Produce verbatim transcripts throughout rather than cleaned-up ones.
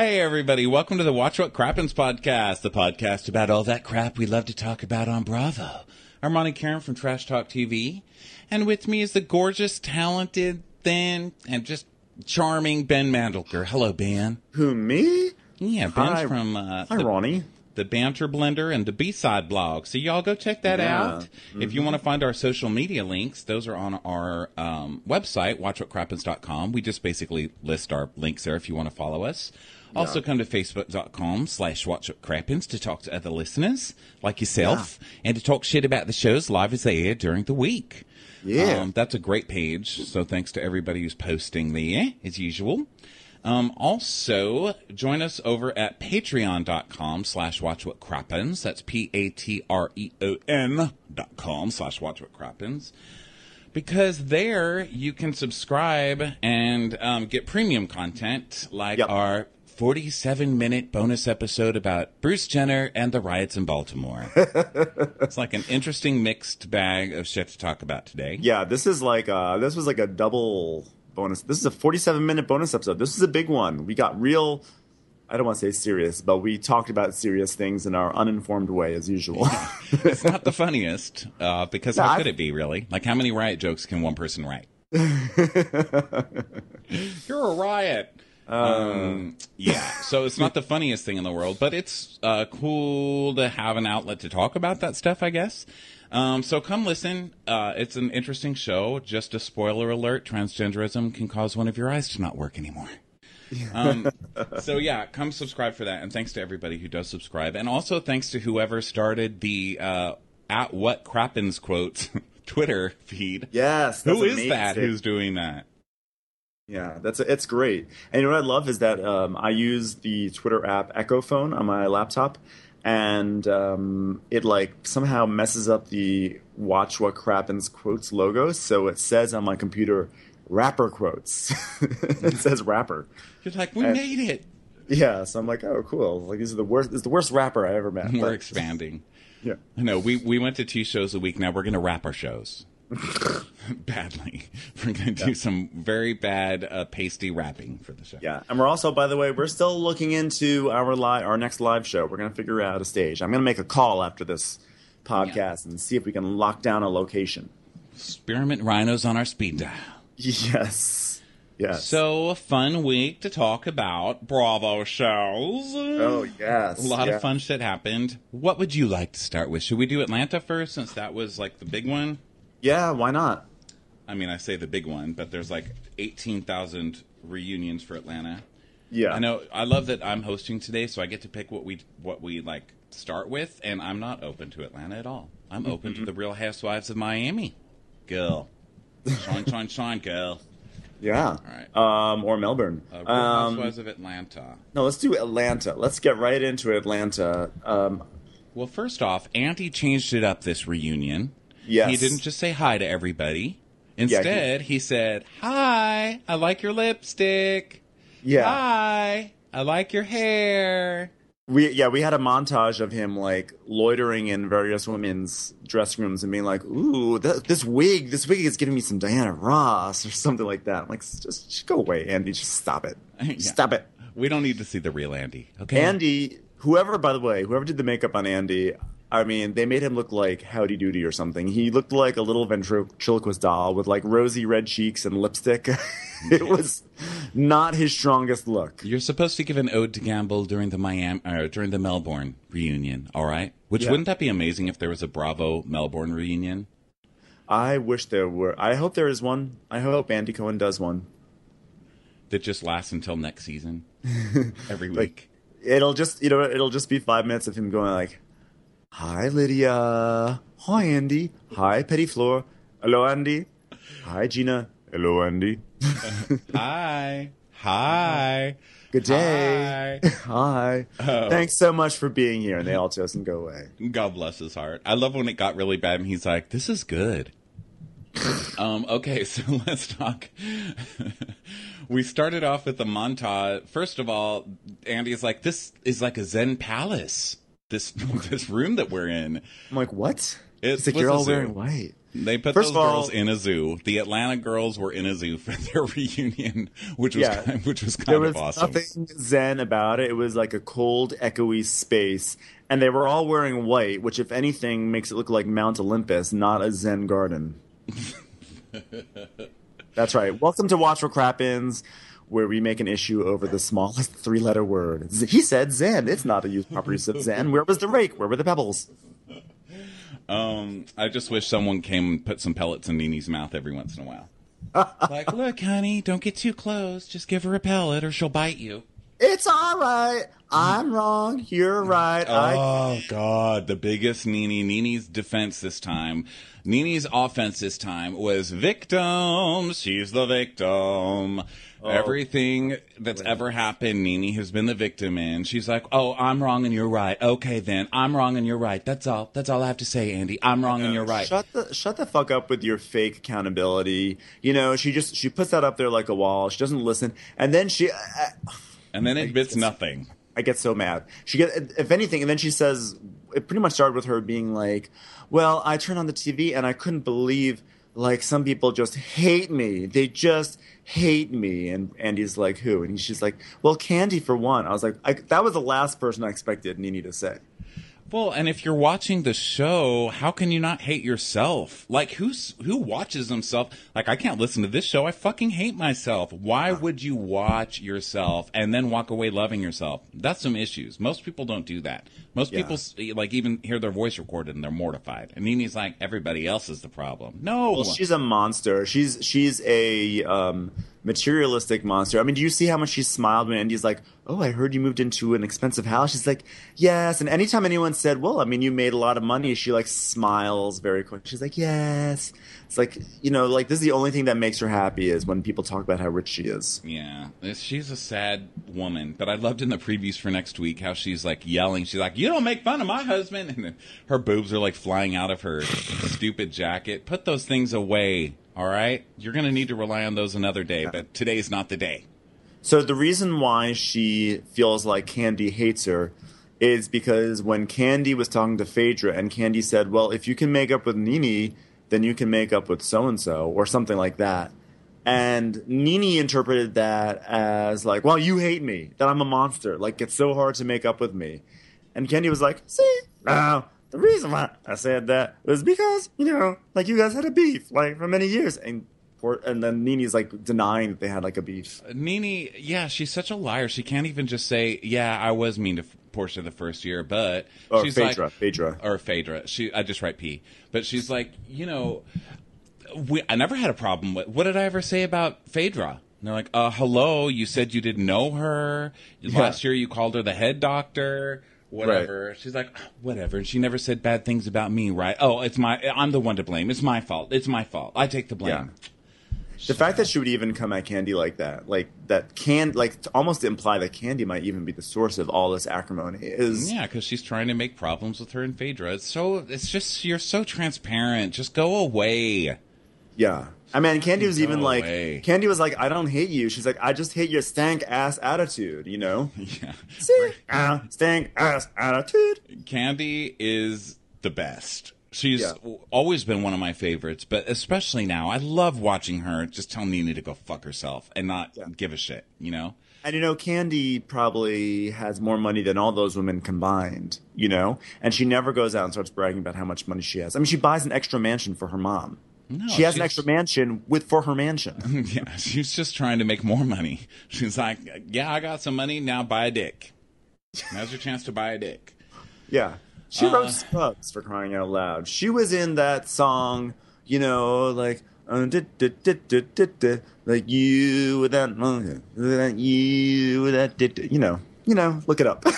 Hey, everybody. Welcome to the Watch What Crappens podcast, the podcast about all that crap we love to talk about on Bravo. I'm Ronnie Karen from Trash Talk T V, and with me is the gorgeous, talented, thin, and just charming Ben Mandelker. Hello, Ben. Who, me? Yeah, Ben's Hi. from uh, Hi, the, Ronnie. the Banter Blender and the B-Side blog. So y'all go check that Yeah. out. Mm-hmm. If you want to find our social media links, those are on our um, website, watch what crappens dot com. We just basically list our links there if you want to follow us. Also, yeah. Come to facebook.com slash watchwhatcrappens to talk to other listeners like yourself yeah. and to talk shit about the shows live as they air during the week. Yeah. Um, that's a great page, so thanks to everybody who's posting there, as usual. Um, also, join us over at patreon.com slash watchwhatcrappens. That's P-A-T-R-E-O-N dot com slash watchwhatcrappens. Because there you can subscribe and um, get premium content like yep. our forty-seven minute bonus episode about Bruce Jenner and the riots in Baltimore. It's like an interesting mixed bag of shit to talk about today. Yeah, this is like uh, this was like a double bonus. This is a forty-seven minute bonus episode. This is a big one. We got real, I don't want to say serious, but we talked about serious things in our uninformed way as usual. Yeah. It's not the funniest, uh, because no, how I've... could it be, really? Like, how many riot jokes can one person write? You're a riot. Um, yeah, so it's not the funniest thing in the world, but it's uh, cool to have an outlet to talk about that stuff, I guess. Um, so come listen. Uh, it's an interesting show. Just a spoiler alert, transgenderism can cause one of your eyes to not work anymore. um, so yeah, come subscribe for that. And thanks to everybody who does subscribe. And also thanks to whoever started the uh, at what crappens quotes Twitter feed. Yes. Who is that who's doing that? Yeah, that's it's great. And you know what I love is that um, I use the Twitter app Echo Phone on my laptop, and um, it like somehow messes up the Watch What Crappens quotes logo, so it says on my computer rapper quotes. It says rapper. You're like, we and, made it. Yeah, so I'm like, oh, cool. Like this is the worst. This is the worst rapper I ever met. We're but, expanding. Yeah, I know. We we went to two shows a week. Now we're going to wrap our shows. Badly. We're going to do yeah. some very bad uh, pasty rapping for the show. Yeah, and we're also, by the way, we're still looking into our li- our next live show. We're going to figure out a stage. I'm going to make a call after this podcast yeah. and see if we can lock down a location. Spearmint rhinos on our speed dial. Yes. Yes. So, a fun week to talk about Bravo shows. Oh, yes. A lot yeah. of fun shit happened. What would you like to start with? Should we do Atlanta first, since that was like the big one? Yeah, why not? I mean, I say the big one, but there's like eighteen thousand reunions for Atlanta. Yeah. I know. I love that I'm hosting today, so I get to pick what we what we like start with, and I'm not open to Atlanta at all. I'm mm-hmm. open to the Real Housewives of Miami. Girl. Shine, shine, shine, girl. Yeah. All right. Um, or Melbourne. Uh, Real um, Housewives of Atlanta. No, let's do Atlanta. Let's get right into Atlanta. Um, well, first off, Andy changed it up this reunion. Yes. He didn't just say hi to everybody. Instead, yeah, he, he said, hi, I like your lipstick. Yeah. Hi, I like your hair. We Yeah, we had a montage of him, like, loitering in various women's dressing rooms and being like, ooh, th- this wig, this wig is giving me some Diana Ross or something like that. I'm like, just, just go away, Andy. Just stop it. yeah. Stop it. We don't need to see the real Andy, okay? Andy, whoever, by the way, whoever did the makeup on Andy... I mean, they made him look like Howdy Doody or something. He looked like a little ventriloquist doll with, like, rosy red cheeks and lipstick. It was not his strongest look. You're supposed to give an ode to Gamble during the Miami, uh, during the Melbourne reunion, all right? Which, yeah. Wouldn't that be amazing if there was a Bravo Melbourne reunion? I wish there were. I hope there is one. I hope Andy Cohen does one. That just lasts until next season? Every week? Like, it'll just, you know, it'll just be five minutes of him going like, hi, Lydia. Hi, Andy. Hi, Petty Floor. Hello, Andy. Hi, Gina. Hello, Andy. Hi. Hi. Good day. Hi. Hi. Oh. Thanks so much for being here. And they all toast and go away. God bless his heart. I love when it got really bad and he's like, this is good. um, okay, so let's talk. We started off with the montage. First of all, Andy's like, this is like a Zen palace. This this room that we're in. I'm like, what? It He's like, was you're a all zoo. wearing white. They put First those of all- girls in a zoo. The Atlanta girls were in a zoo for their reunion, which was Yeah. kind, which was kind There was of awesome. nothing zen about it. It was like a cold, echoey space. And they were all wearing white, which, if anything, makes it look like Mount Olympus, not a zen garden. That's right. Welcome to Watch for Crap-Ins, where we make an issue over the smallest three-letter word. Z- He said zen. It's not a used proper use of zen. Where was the rake? Where were the pebbles? Um, I just wish someone came and put some pellets in Nini's mouth every once in a while. Like, look, honey, don't get too close. Just give her a pellet or she'll bite you. It's all right. I'm wrong. You're right. I Oh, God. The biggest Nini. Nini's defense this time. Nini's offense this time was victim. She's the victim. Oh. Everything that's ever happened, Nini has been the victim in. She's like, oh, I'm wrong and you're right. Okay, then. I'm wrong and you're right. That's all. That's all I have to say, Andy. I'm wrong and you're right. Shut the shut the fuck up with your fake accountability. You know, she just she puts that up there like a wall. She doesn't listen, and then she. I, And then it admits nothing. I get so mad. She get if anything, and then she says it pretty much started with her being like, "Well, I turned on the T V and I couldn't believe like some people just hate me. They just hate me." And Andy's like, "Who?" And she's like, "Well, Candy for one." I was like, I, that was the last person I expected Nini to say. Well, and if you're watching the show, how can you not hate yourself? Like, who's who watches themselves? Like, I can't listen to this show. I fucking hate myself. Why would you watch yourself and then walk away loving yourself? That's some issues. Most people don't do that. Most Yeah. people, like, even hear their voice recorded and they're mortified. And Nini's like, everybody else is the problem. No. Well, she's a monster. She's she's a um, materialistic monster. I mean, do you see how much she smiled when Andy's like, "Oh, I heard you moved into an expensive house." She's like, "Yes." And anytime anyone said, "Well, I mean, you made a lot of money," she like smiles very quick. She's like, "Yes." It's like, you know, like this is the only thing that makes her happy is when people talk about how rich she is. Yeah, it's- she's a sad woman. But I loved in the previews for next week how she's like yelling. She's like, "You don't make fun of my husband," and then her boobs are like flying out of her stupid jacket. Put those things away, all right? You're gonna need to rely on those another day, but today's not the day. So the reason why she feels like Candy hates her is because when Candy was talking to Phaedra and Candy said, "Well, if you can make up with Nini, then you can make up with so-and-so," or something like that. And Nini interpreted that as like, "Well, you hate me, that I'm a monster. Like, it's so hard to make up with me." And Candy was like, "See, now, the reason why I said that was because, you know, like you guys had a beef, like, for many years." And poor, and then Nini's like denying that they had like a beef. Nini, yeah, she's such a liar. She can't even just say, "Yeah, I was mean to Portia the first year," but Or she's Phaedra, like, Phaedra. or Phaedra. She, I just write P, but she's like, you know, we, I never had a problem with. What did I ever say about Phaedra? And they're like, uh, hello, you said you didn't know her. Last year you called her the head doctor. Whatever. She's like, whatever. And she never said bad things about me, right? Oh, it's my, I'm the one to blame. It's my fault. It's my fault. I take the blame. Yeah. The fact that she would even come at Candy like that, like that can, like to almost imply that Candy might even be the source of all this acrimony is. Yeah, because she's trying to make problems with her and Phaedra. It's so, it's just, you're so transparent. Just go away. Yeah. I mean, Candy was Go even like, away. Candy was like, "I don't hate you." She's like, "I just hate your stank ass attitude," you know? Yeah. See? Uh, stank ass attitude. Candy is the best. She's Yeah. always been one of my favorites, but especially now. I love watching her just tell Nina to go fuck herself and not Yeah. give a shit, you know? And you know, Candy probably has more money than all those women combined, you know? And she never goes out and starts bragging about how much money she has. I mean, she buys an extra mansion for her mom. No, she has an she's- extra mansion with for her mansion. Yeah, she's just trying to make more money. She's like, yeah, I got some money, now buy a dick. Now's your chance to buy a dick. Yeah. She Uh, wrote Scrubs, for crying out loud. She was in that song, you know, like, uh, duh, duh, duh, duh, duh, duh, like you with that, uh, you with that, duh, duh, you know, you know, look it up.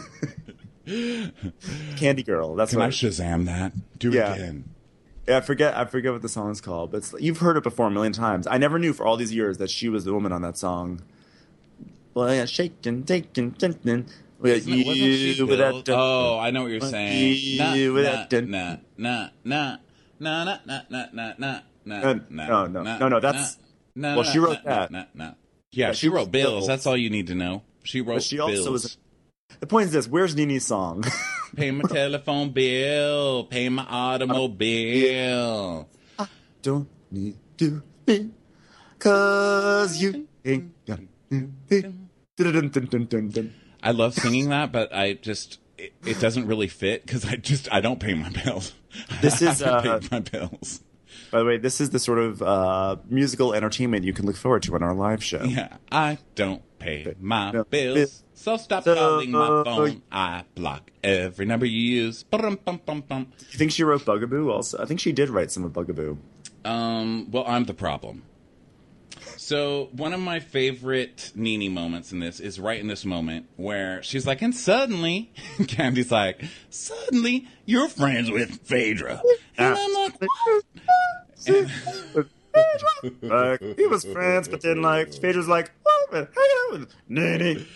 Candy Girl. That's Can what I Shazam that? Do Yeah. it again. Yeah, I forget. I forget what the song's called, but it's, you've heard it before a million times. I never knew for all these years that she was the woman on that song. Well, yeah, shaking, taking, taking. With Isn't it- wasn't she you with Bill? that. Oh, I know what you're saying. You with that. Nah, nah, nah, nah, nah, nah, nah, nah, nah, nah, Uh, nah, no, no, nah, no, no, that's- nah, well, nah, she wrote nah, that. nah, nah, nah. Yeah, But she she was wrote Bills. Bills. That's all you need to know. She wrote But she also Bills. was The point is this: where's Nene's song? Pay my telephone bill. Pay my automobile. I don't need to be, cause you ain't got it. I love singing that, but I just it, it doesn't really fit because I just I don't pay my bills. This is I don't uh, pay my bills. by the way, this is the sort of uh, musical entertainment you can look forward to on our live show. Yeah, I don't pay my No, bills, bill. so stop So, calling my uh, phone. I block every number you use. Bum, bum, bum, bum. You think she wrote Bugaboo? Also, I think she did write some of Bugaboo. Um, well, I'm the problem. So one of my favorite Nene moments in this is right in this moment where she's like, and suddenly, Candy's like, suddenly you're friends with Phaedra. And I'm like, what? And- Like, he was friends, but then like Phaedra's like, oh, man, hang out with Nene.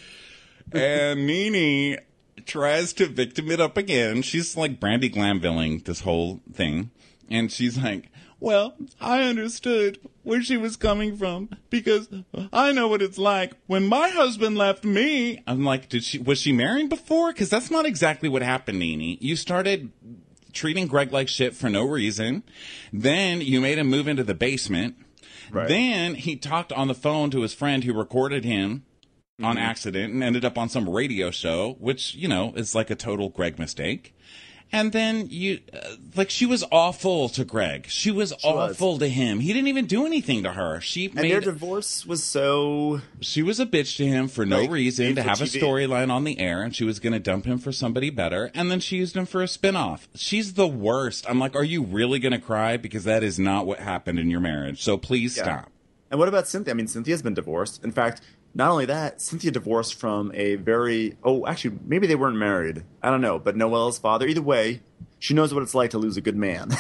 and Nene tries to victim it up again. She's like Brandy Glanvilling this whole thing. And she's like, well, I understood where she was coming from because I know what it's like when my husband left me. I'm like, did she, was she married before? Because that's not exactly what happened, Nene. You started treating Greg like shit for no reason. Then you made him move into the basement. Right. Then he talked on the phone to his friend who recorded him on accident and ended up on some radio show, which, you know, is like a total Greg mistake. And then you, uh, like, she was awful to Greg. She was She was. awful to him. He didn't even do anything to her. She And made, their divorce was so. she was a bitch to him for no Like, reason, made to for have a T V. storyline on the air, and she was going to dump him for somebody better. And then she used him for a spinoff. She's the worst. I'm like, are you really going to cry? Because that is not what happened in your marriage. So please Yeah. stop. And what about Cynthia? I mean, Cynthia's been divorced. In fact, not only that, Cynthia divorced from a very. Oh, actually, maybe they weren't married. I don't know. But Noelle's father. Either way, she knows what it's like to lose a good man.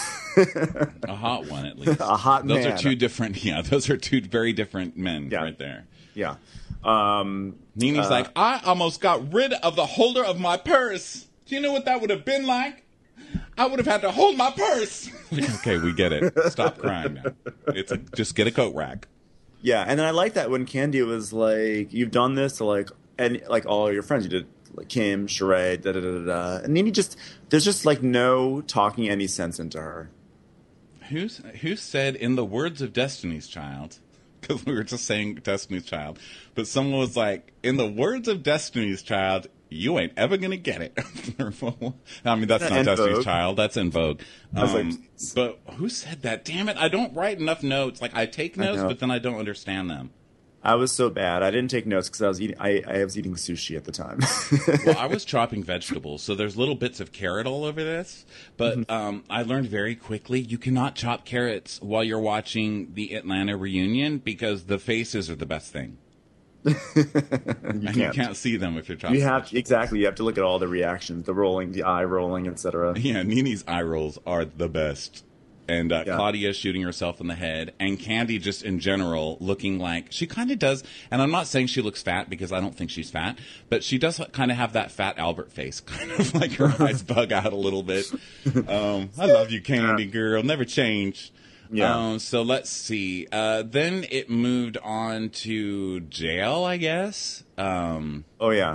A hot one, at least. A hot those man. are two different, yeah, those are two very different men Yeah. right there. Yeah. Um, Nene's uh, like, I almost got rid of the holder of my purse. Do you know what that would have been like? I would have had to hold my purse. Like, okay, we get it. Stop crying now. It's a, just get a coat rack. Yeah, and then I like that when Candy was like, "You've done this to like, and like all your friends. You did like Kim, Sheree, da da da da." da. And Nene just there's just like no talking any sense into her. Who's who said, in the words of Destiny's Child, because we were just saying Destiny's Child, but someone was like, in the words of Destiny's Child, you ain't ever gonna get it. I mean, that's Not not En Destiny's Vogue. Child. That's In Vogue. I was like, Um, but who said that? Damn it! I don't write enough notes. Like I take I notes, know. but then I don't understand them. I was so bad. I didn't take notes because I was eating. I, I was eating sushi at the time. Well, I was chopping vegetables, so there's little bits of carrot all over this. But Mm-hmm. um, I learned very quickly you cannot chop carrots while you're watching the Atlanta reunion because the faces are the best thing. you And you can't. can't see them if you're chopping. You have exactly. You have to look at all the reactions, the rolling, the eye rolling, et cetera. Yeah, Nene's eye rolls are the best. And uh, Yeah. Claudia shooting herself in the head, and Candy just in general looking like she kind of does. And I'm not saying she looks fat because I don't think she's fat, but she does kind of have that fat Albert face, kind of like her eyes bug out a little bit. Um, I love you, Candy girl, never change. Yeah. Um, so let's see. Uh, then it moved on to jail, I guess. Um, Oh yeah.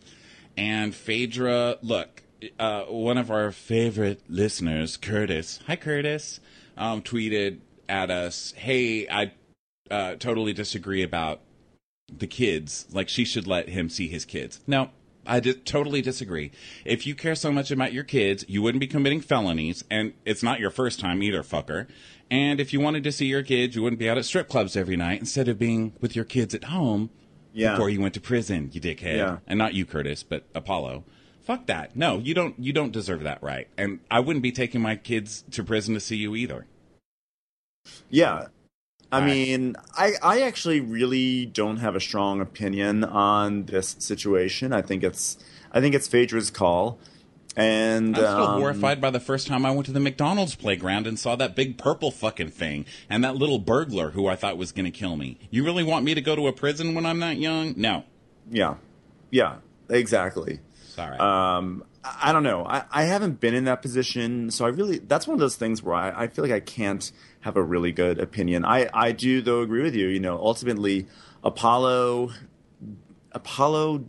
and Phaedra, look, uh, one of our favorite listeners, Curtis, hi Curtis, um, tweeted at us, hey, I uh, totally disagree about the kids. Like, she should let him see his kids. No, I di- totally disagree. If you care so much about your kids, you wouldn't be committing felonies, and it's not your first time either, fucker. And if you wanted to see your kids, you wouldn't be out at strip clubs every night instead of being with your kids at home Yeah. before you went to prison, you dickhead. Yeah. And not you, Curtis, but Apollo. Fuck that. No, you don't you don't deserve that right. And I wouldn't be taking my kids to prison to see you either. Yeah. I Right. mean, I, I actually really don't have a strong opinion on this situation. I think it's I think it's Phaedra's call. And I'm still um, horrified by the first time I went to the McDonald's playground and saw that big purple fucking thing and that little burglar who I thought was going to kill me. You really want me to go to a prison when I'm that young? No. Yeah. Yeah, exactly. Sorry. Um, I I don't know. I, I haven't been in that position, so I really that's one of those things where I, I feel like I can't have a really good opinion. I, I do though agree with you. You know, ultimately, Apollo Apollo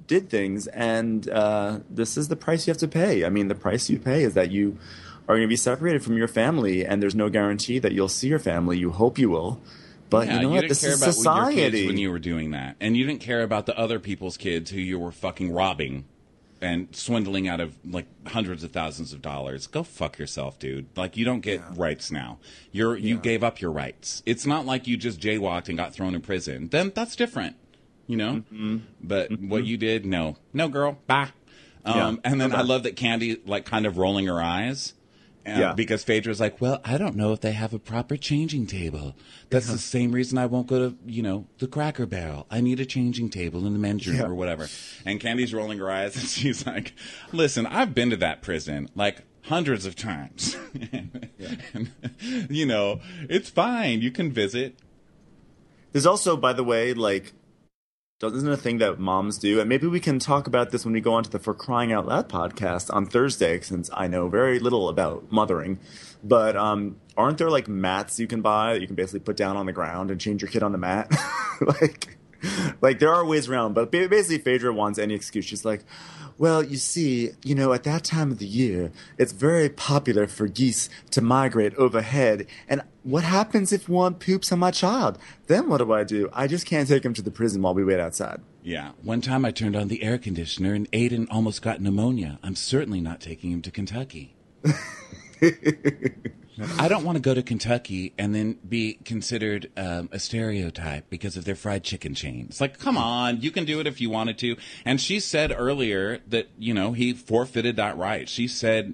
did things, and uh, this is the price you have to pay. I mean, the price you pay is that you are going to be separated from your family, and there's no guarantee that you'll see your family. You hope you will. But yeah, you know you what? didn't This care is about society. your kids when you were doing that. And you didn't care about the other people's kids who you were fucking robbing and swindling out of like hundreds of thousands of dollars. Go fuck yourself, dude. Like, you don't get yeah. rights now. You're you yeah. gave up your rights. It's not like you just jaywalked and got thrown in prison. Then that's different, you know. Mm-hmm. But mm-hmm. what you did, no, no, girl, bye. Um, yeah. And then okay. I love that Candy like kind of rolling her eyes. Uh, yeah. Because Phaedra's like, well, I don't know if they have a proper changing table. That's yeah. the same reason I won't go to, you know, the Cracker Barrel. I need a changing table in the men's room yeah. or whatever. And Candy's rolling her eyes, and she's like, listen, I've been to that prison, like, hundreds of times. and, yeah. and, you know, it's fine. You can visit. There's also, by the way, like, isn't it a thing that moms do? And maybe we can talk about this when we go on to the For Crying Out Loud podcast on Thursday, since I know very little about mothering. But um, aren't there like mats you can buy that you can basically put down on the ground and change your kid on the mat? like, like there are ways around. But basically, Phaedra wants any excuse. She's like, well, you see, you know, at that time of the year, it's very popular for geese to migrate overhead. And what happens if one poops on my child? Then what do I do? I just can't take him to the prison while we wait outside. Yeah. One time I turned on the air conditioner and Aiden almost got pneumonia. I'm certainly not taking him to Kentucky. I don't want to go to Kentucky and then be considered um, a stereotype because of their fried chicken chain. It's like, come on, you can do it if you wanted to. And she said earlier that, you know, he forfeited that right. She said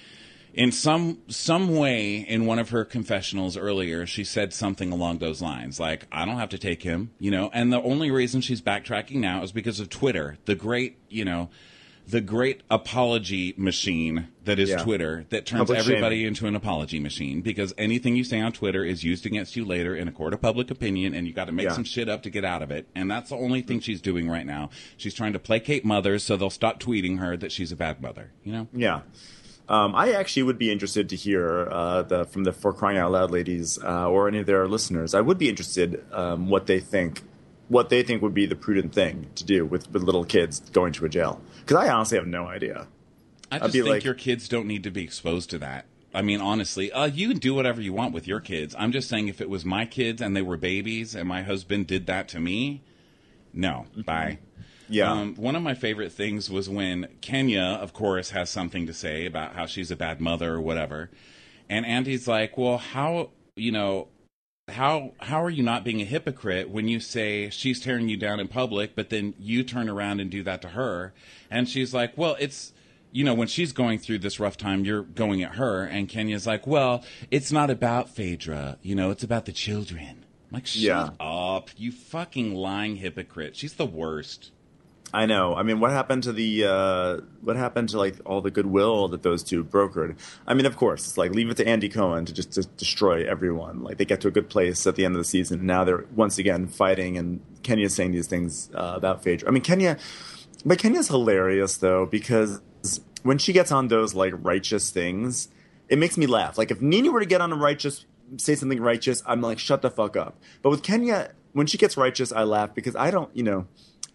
in some some way in one of her confessionals earlier, she said something along those lines, like, I don't have to take him, you know. And the only reason she's backtracking now is because of Twitter, the great, you know, the great apology machine that is yeah. Twitter, that turns public everybody shaming. into an apology machine, because anything you say on Twitter is used against you later in a court of public opinion, and you got to make yeah. some shit up to get out of it. And that's the only thing she's doing right now. She's trying to placate mothers so they'll stop tweeting her that she's a bad mother, you know? Yeah. Um, I actually would be interested to hear uh, the, from the For Crying Out Loud ladies uh, or any of their listeners. I would be interested um, what they think what they think would be the prudent thing to do with, with little kids going to a jail. Because I honestly have no idea. I just think like, your kids don't need to be exposed to that. I mean, honestly, uh, you can do whatever you want with your kids. I'm just saying, if it was my kids and they were babies and my husband did that to me, no, mm-hmm. bye. Yeah. Um, one of my favorite things was when Kenya, of course, has something to say about how she's a bad mother or whatever. And Andy's like, well, how, you know... How how are you not being a hypocrite when you say she's tearing you down in public, but then you turn around and do that to her? And she's like, well, it's, you know, when she's going through this rough time, you're going at her. And Kenya's like, well, it's not about Phaedra. You know, it's about the children. I'm like, shut yeah. up, you fucking lying hypocrite. She's the worst. I know. I mean, what happened to the uh, what happened to like all the goodwill that those two brokered? I mean, of course, it's like leave it to Andy Cohen to just to destroy everyone. Like they get to a good place at the end of the season, and now they're once again fighting. And Kenya's saying these things uh, about Phaedra. I mean, Kenya, but Kenya's hilarious though, because when she gets on those like righteous things, it makes me laugh. Like if Nene were to get on a righteous, say something righteous, I'm like, shut the fuck up. But with Kenya, when she gets righteous, I laugh because I don't, you know.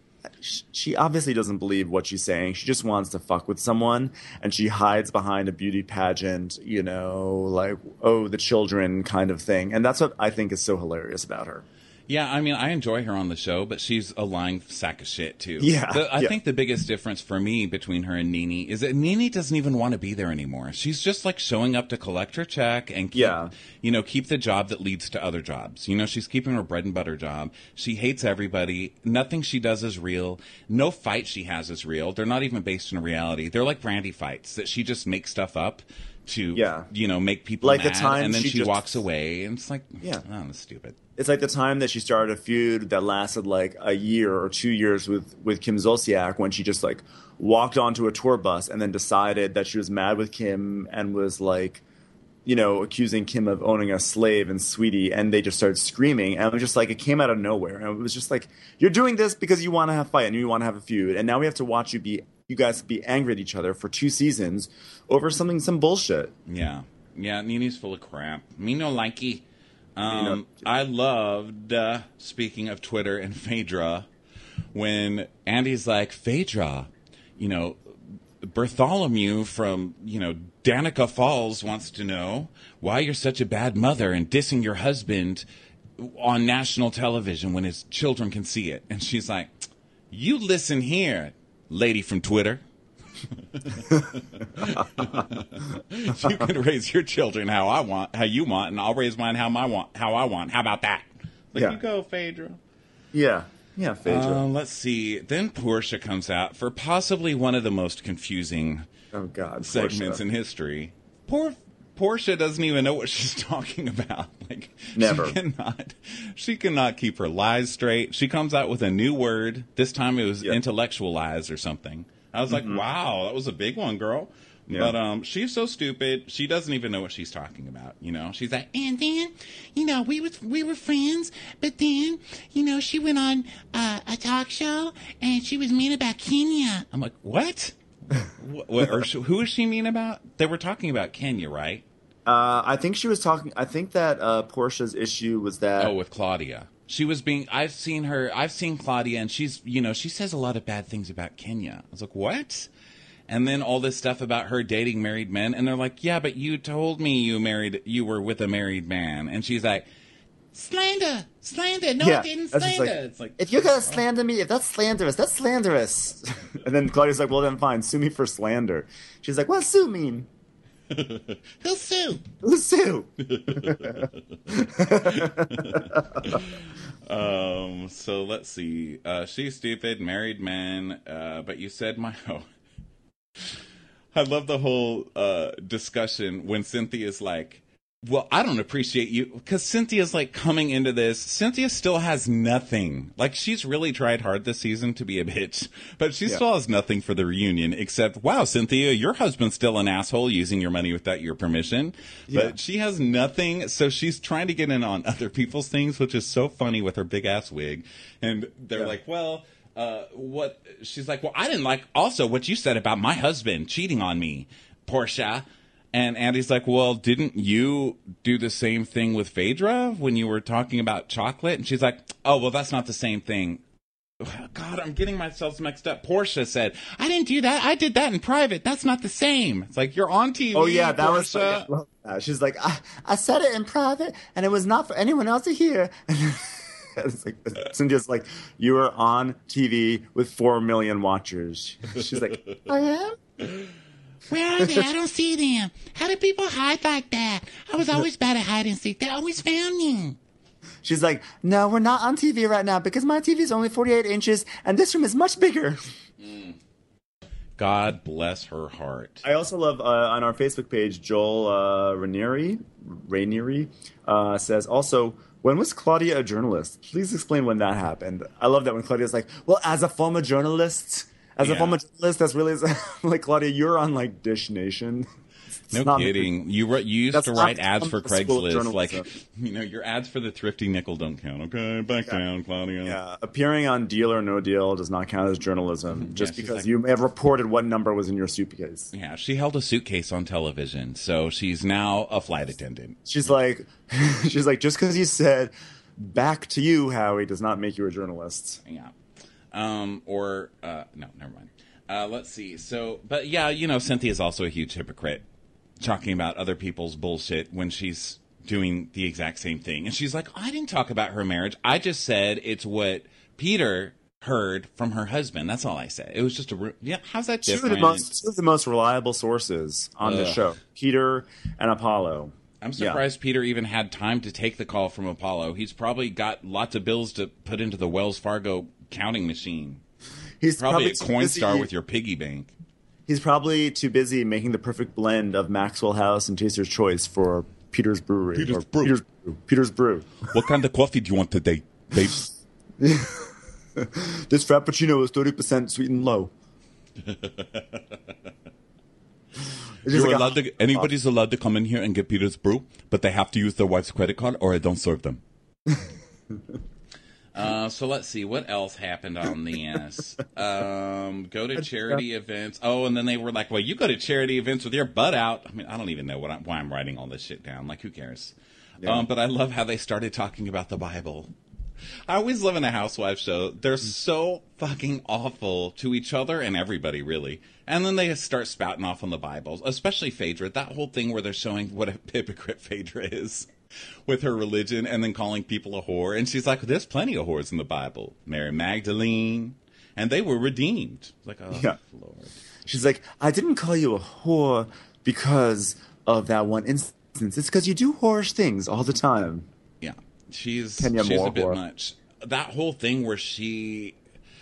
She obviously doesn't believe what she's saying. She just wants to fuck with someone, and she hides behind a beauty pageant, you know, like, oh, the children kind of thing. And that's what I think is so hilarious about her. Yeah, I mean, I enjoy her on the show, but she's a lying sack of shit, too. Yeah. The, I yeah. think the biggest difference for me between her and Nene is that Nene doesn't even want to be there anymore. She's just, like, showing up to collect her check and keep, yeah. you know, keep the job that leads to other jobs. You know, she's keeping her bread and butter job. She hates everybody. Nothing she does is real. No fight she has is real. They're not even based in reality. They're like Brandy fights that she just makes stuff up to, yeah. you know, make people like mad, the time and then she she just... walks away, and it's like, yeah. oh, that's stupid. It's like the time that she started a feud that lasted like a year or two years with, with Kim Zolciak, when she just like walked onto a tour bus and then decided that she was mad with Kim and was like, you know, accusing Kim of owning a slave and Sweetie, and they just started screaming, and it was just like, it came out of nowhere, and it was just like, you're doing this because you want to have a fight and you want to have a feud, and now we have to watch you be, you guys be angry at each other for two seasons over something, some bullshit. Yeah. Yeah, Nene's full of crap. Me no likey. Um, you know, I loved, uh, speaking of Twitter and Phaedra, when Andy's like, Phaedra, you know, Bartholomew from, you know, Danica Falls wants to know why you're such a bad mother and dissing your husband on national television when his children can see it. And she's like, you listen here, lady from Twitter. You can raise your children how I want, how you want, and I'll raise mine how my want, how I want. How about that? Like, Yeah. you go, Phaedra. Yeah. Yeah, Phaedra. Uh, let's see. Then Portia comes out for possibly one of the most confusing oh, God. segments Portia. in history. Poor Portia doesn't even know what she's talking about. Like, Never. She cannot, she cannot keep her lies straight. She comes out with a new word. This time it was Yeah. intellectualize or something. I was Mm-hmm. like, wow, that was a big one, girl. Yeah. But um, she's so stupid. She doesn't even know what she's talking about. You know, she's like, and then, you know, we was we were friends, but then, you know, she went on uh, a talk show and she was mean about Kenya. I'm like, what? what, what or sh- who is she mean about? They were talking about Kenya, right? Uh, I think she was talking. I think that uh, Portia's issue was that. Oh, with Claudia. She was being. I've seen her. I've seen Claudia, and she's. You know, she says a lot of bad things about Kenya. I was like, what? And then all this stuff about her dating married men, and they're like, yeah, but you told me you married, you were with a married man, and she's like, slander, slander, no, Yeah, I didn't that's just slander. like, It's like, if you're gonna slander me, if that's slanderous, that's slanderous. And then Claudia's like, well, then fine, sue me for slander. She's like, what does sue mean? he'll sue. Who's sue? Um. So let's see. Uh, she's stupid, married men. Uh, but you said my. Oh. I love the whole uh, discussion when Cynthia's like, well, I don't appreciate you, because Cynthia's like coming into this. Cynthia still has nothing. Like, she's really tried hard this season to be a bitch, but she Yeah. still has nothing for the reunion except, wow, Cynthia, your husband's still an asshole using your money without your permission. Yeah. But she has nothing, so she's trying to get in on other people's things, which is so funny with her big ass wig. And they're Yeah. like, well, uh, what? She's like, well, I didn't like also what you said about my husband cheating on me, Portia. And Andy's like, well, didn't you do the same thing with Phaedra when you were talking about chocolate? And she's like, oh, well, that's not the same thing. God, I'm getting myself mixed up. Portia said, I didn't do that. I did that in private. That's not the same. It's like, you're on T V, Oh yeah, that was. Portia. I love that. She's like, I, I said it in private, and it was not for anyone else to hear. It's like, Cynthia's like, you were on T V with four million watchers. She's like, I am. Where are they? I don't see them. How do people hide like that? I was always bad at hide and seek. They always found me. She's like, no, we're not on T V right now because my T V is only forty-eight inches, and this room is much bigger. God bless her heart. I also love uh, on our Facebook page, Joel uh, Ranieri, Ranieri uh, says also, when was Claudia a journalist? Please explain when that happened. I love that when Claudia's like, well, as a former journalist, as Yeah. a former journalist, that's really like, Claudia, you're on like Dish Nation. It's No not- kidding. You wr- you used That's to not write ads for from the school of Craigslist. Like, journalism. you know, your ads for the thrifty nickel don't count. Okay, back down, Claudia. Yeah, appearing on Deal or No Deal does not count as journalism just she's because like- you may have reported what number was in your suitcase. Yeah, she held a suitcase on television, so she's now a flight attendant. She's like, she's like, just because you said back to you, Howie, does not make you a journalist. Yeah. Um, or, uh, no, never mind. Uh, let's see. So, but yeah, you know, Cynthia's also a huge hypocrite, talking about other people's bullshit when she's doing the exact same thing. And she's like, I didn't talk about her marriage. I just said it's what Peter heard from her husband. That's all I said. It was just a, ru- yeah, how's that Two of different? the most, two of the most reliable sources on the Ugh. show, Peter and Apollo. I'm Yeah. surprised Peter even had time to take the call from Apollo. He's probably got lots of bills to put into the Wells Fargo counting machine. He's Probably, too a coin busy- star with your piggy bank. He's probably too busy making the perfect blend of Maxwell House and Taster's Choice for Peter's Brewery. Peter's or Brew. Peter's Brew. Peter's Brew. What kind of coffee do you want today, babe? This Frappuccino is thirty percent sweet and low. It's just You're like a- allowed to, anybody's allowed to come in here and get Peter's Brew, but they have to use their wife's credit card or I don't serve them. uh, so let's see, what else happened on this? Um, go to charity events. Oh, and then they were like, well, you go to charity events with your butt out. I mean, I don't even know what I'm, why I'm writing all this shit down. Like, who cares? Yeah. Um, but I love how they started talking about the Bible. I always love in a housewife show. They're so fucking awful to each other and everybody, really. And then they start spouting off on the Bibles, especially Phaedra. That whole thing where they're showing what a hypocrite Phaedra is with her religion and then calling people a whore. And she's like, there's plenty of whores in the Bible. Mary Magdalene. And they were redeemed. Like, oh, yeah. Lord. She's like, I didn't call you a whore because of that one instance. It's because you do whorish things all the time. Yeah. She's, Kenya she's Moore a bit whore. much. That whole thing where she...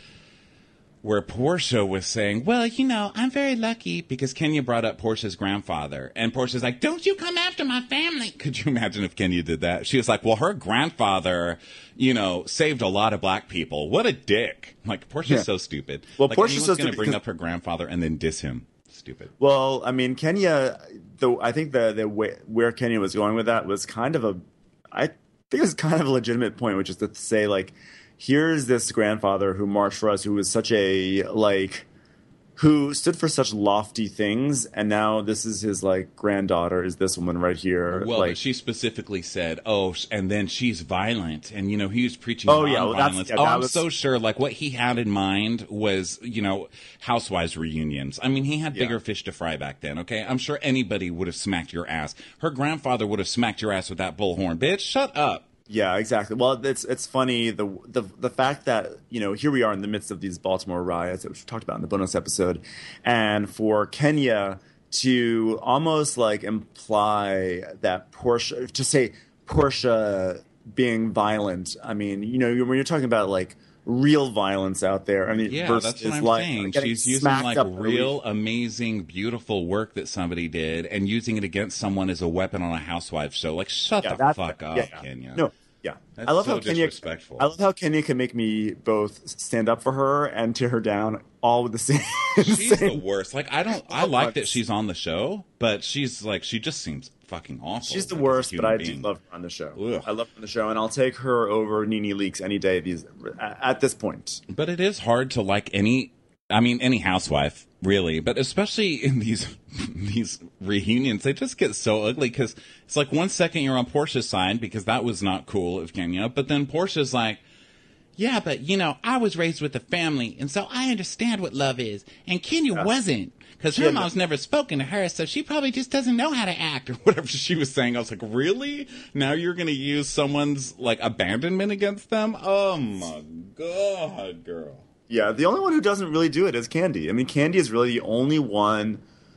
where Portia was saying, well, you know, I'm very lucky because Kenya brought up Portia's grandfather. And Portia's like, don't you come after my family. Could you imagine if Kenya did that? She was like, well, her grandfather, you know, saved a lot of black people. What a dick. Like, Portia's Yeah. so stupid. Well, like, Portia's so going to stupid bring because- up her grandfather and then diss him. Stupid. Well, I mean, Kenya, though, I think the, the way, where Kenya was going with that was kind of a, I think it was kind of a legitimate point, which is to say, like, here's this grandfather who marched for us, who was such a, like, who stood for such lofty things, and now this is his, like, granddaughter is this woman right here. Well, like, but she specifically said, oh, and then she's violent. And, you know, he was preaching Oh, yeah, well, that's- nonviolence. yeah, oh, that I'm was- so sure. Like, what he had in mind was, you know, housewives reunions. I mean, he had bigger Yeah. fish to fry back then, okay? I'm sure anybody would have smacked your ass. Her grandfather would have smacked your ass with that bullhorn. Bitch, shut up. Yeah, exactly. Well, it's it's funny the the the fact that, you know, here we are in the midst of these Baltimore riots, which we talked about in the bonus episode, and for Kenya to almost like imply that Portia, to say Portia being violent. I mean, you know, when you're talking about like real violence out there, I mean, Yeah, versus that's what I'm like saying. getting She's using smacked like up every real, week. amazing, beautiful work that somebody did and using it against someone as a weapon on a housewife show. Like, shut Yeah, the that's- fuck up, yeah, yeah. Kenya. No, yeah. That's I love so how Kenya. disrespectful. I love how Kenya can make me both stand up for her and tear her down all with the same. She's the same- worst. Like, I don't. I Oh, like that it's- she's on the show, but she's like, she just seems fucking awful. She's the like, as a worst, but human I being. do love her on the show. Ugh. I love her on the show, and I'll take her over Nene Leakes any day. These at this point. But it is hard to like any. I mean, any housewife, really, but especially in these these reunions, they just get so ugly because it's like one second you're on Portia's side because that was not cool of Kenya, but then Portia's like, yeah, but you know, I was raised with a family, and so I understand what love is, and Kenya Yeah. wasn't. Because her had mom's never spoken to her, so she probably just doesn't know how to act or whatever she was saying. I was like, really? Now you're going to use someone's, like, abandonment against them? Oh, my God, girl. Yeah, the only one who doesn't really do it is Candy. I mean, Candy is really the only one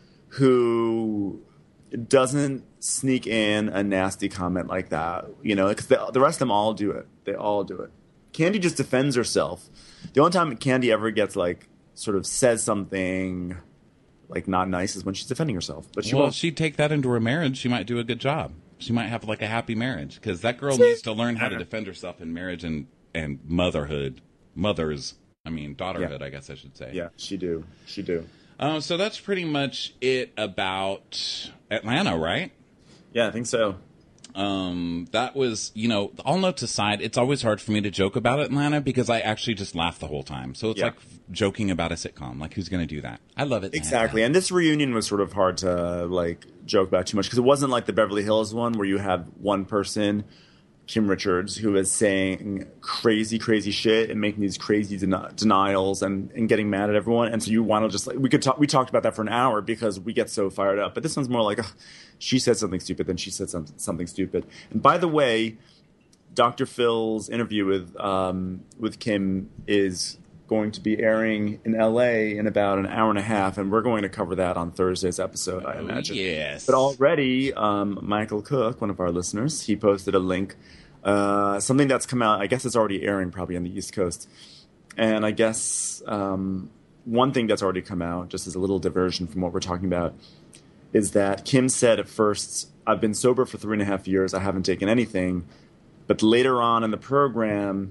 who doesn't sneak in a nasty comment like that. You know, because the, the rest of them all do it. They all do it. Candy just defends herself. The only time Candy ever gets, like, sort of says something like not nice is when she's defending herself. But she Well, won't. if she'd take that into her marriage, she might do a good job. She might have, like, a happy marriage. Because that girl needs to learn how to defend herself in marriage and, and motherhood. Mothers. I mean, daughterhood, I guess I should say. Yeah, she do. She do. Um, so that's pretty much it about Atlanta, right? Yeah, I think so. Um, that was, you know, all notes aside, it's always hard for me to joke about Atlanta because I actually just laugh the whole time. So it's Yeah. like joking about a sitcom. Like, who's going to do that? I love it. Exactly. And this reunion was sort of hard to like joke about too much because it wasn't like the Beverly Hills one where you have one person, Kim Richards, who is saying crazy, crazy shit and making these crazy den- denials and, and getting mad at everyone. And so you want to just like, we could talk, we talked about that for an hour because we get so fired up. But this one's more like, ugh, she said something stupid, then she said some, something stupid. And by the way, Doctor Phil's interview with um, with Kim is going to be airing in L A in about an hour and a half, and we're going to cover that on Thursday's episode, I imagine. yes. But already, um, Michael Cook, one of our listeners, he posted a link, uh, something that's come out. I guess it's already airing probably on the East Coast. And I guess um, one thing that's already come out, just as a little diversion from what we're talking about, is that Kim said at first, I've been sober for three and a half years. I haven't taken anything. But later on in the program,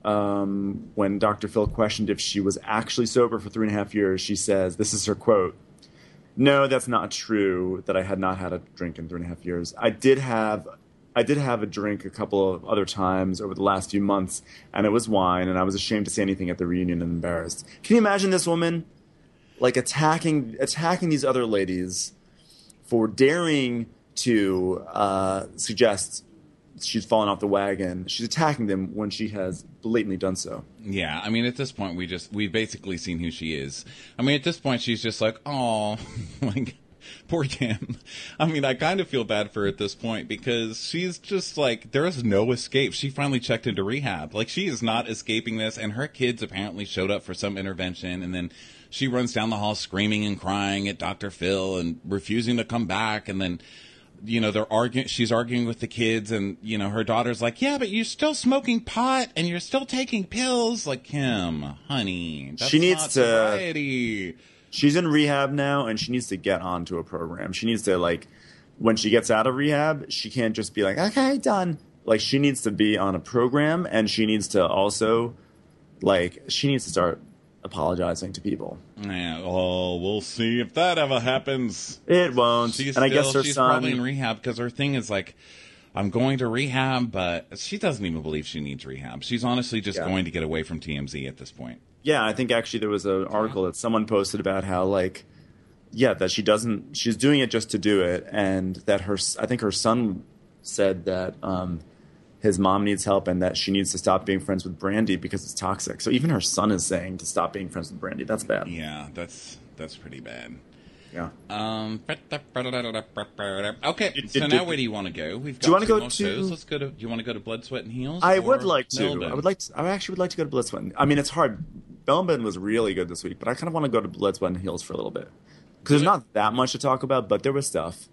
um, when Doctor Phil questioned if she was actually sober for three and a half years, she says, this is her quote, "No, that's not true that I had not had a drink in three and a half years. I did have I did have a drink a couple of other times over the last few months, and it was wine, and I was ashamed to say anything at the reunion and embarrassed." Can you imagine this woman like attacking attacking these other ladies for daring to uh, suggest she's fallen off the wagon. She's attacking them when she has blatantly done so. Yeah, I mean, at this point, we just we've basically seen who she is. I mean, at this point, she's just like, oh, like poor Kim. I mean, I kind of feel bad for her at this point because she's just like, there is no escape. She finally checked into rehab. Like, she is not escaping this, and her kids apparently showed up for some intervention, and then she runs down the hall screaming and crying at Doctor Phil and refusing to come back, and then, you know, they're arguing, she's arguing with the kids, and, you know, her daughter's like, yeah, but you're still smoking pot and you're still taking pills. Like, Kim, honey, that's she needs not to, sobriety. She's in rehab now, and she needs to get onto a program. She needs to, like, when she gets out of rehab, she can't just be like, okay, done. Like, she needs to be on a program, and she needs to also, like, she needs to start apologizing to people. Yeah, oh, we'll see if that ever happens. It won't. She's and I still, guess her she's son probably in rehab because her thing is like, I'm going to rehab, but she doesn't even believe she needs rehab. She's honestly just Yeah. going to get away from T M Z at this point. Yeah, I think actually there was an article that someone posted about how, like, yeah, that she doesn't, she's doing it just to do it, and that her, I think her son said that um, his mom needs help and that she needs to stop being friends with Brandy because it's toxic. So even her son is saying to stop being friends with Brandy. That's bad. Yeah, that's that's pretty bad. Yeah. Um. Okay, Did- so did- now did- where do you want to go? We've got Do you wanna two go more to- shows. Let's go to. Do you want to go to Blood, Sweat, and Heels? I or would like to. Melbourne? I would like to. I actually would like to go to Blood, Sweat. and- I mean, it's hard. Melbourne was really good this week, but I kind of want to go to Blood, Sweat, and Heels for a little bit because there's not that much to talk about, but there was stuff.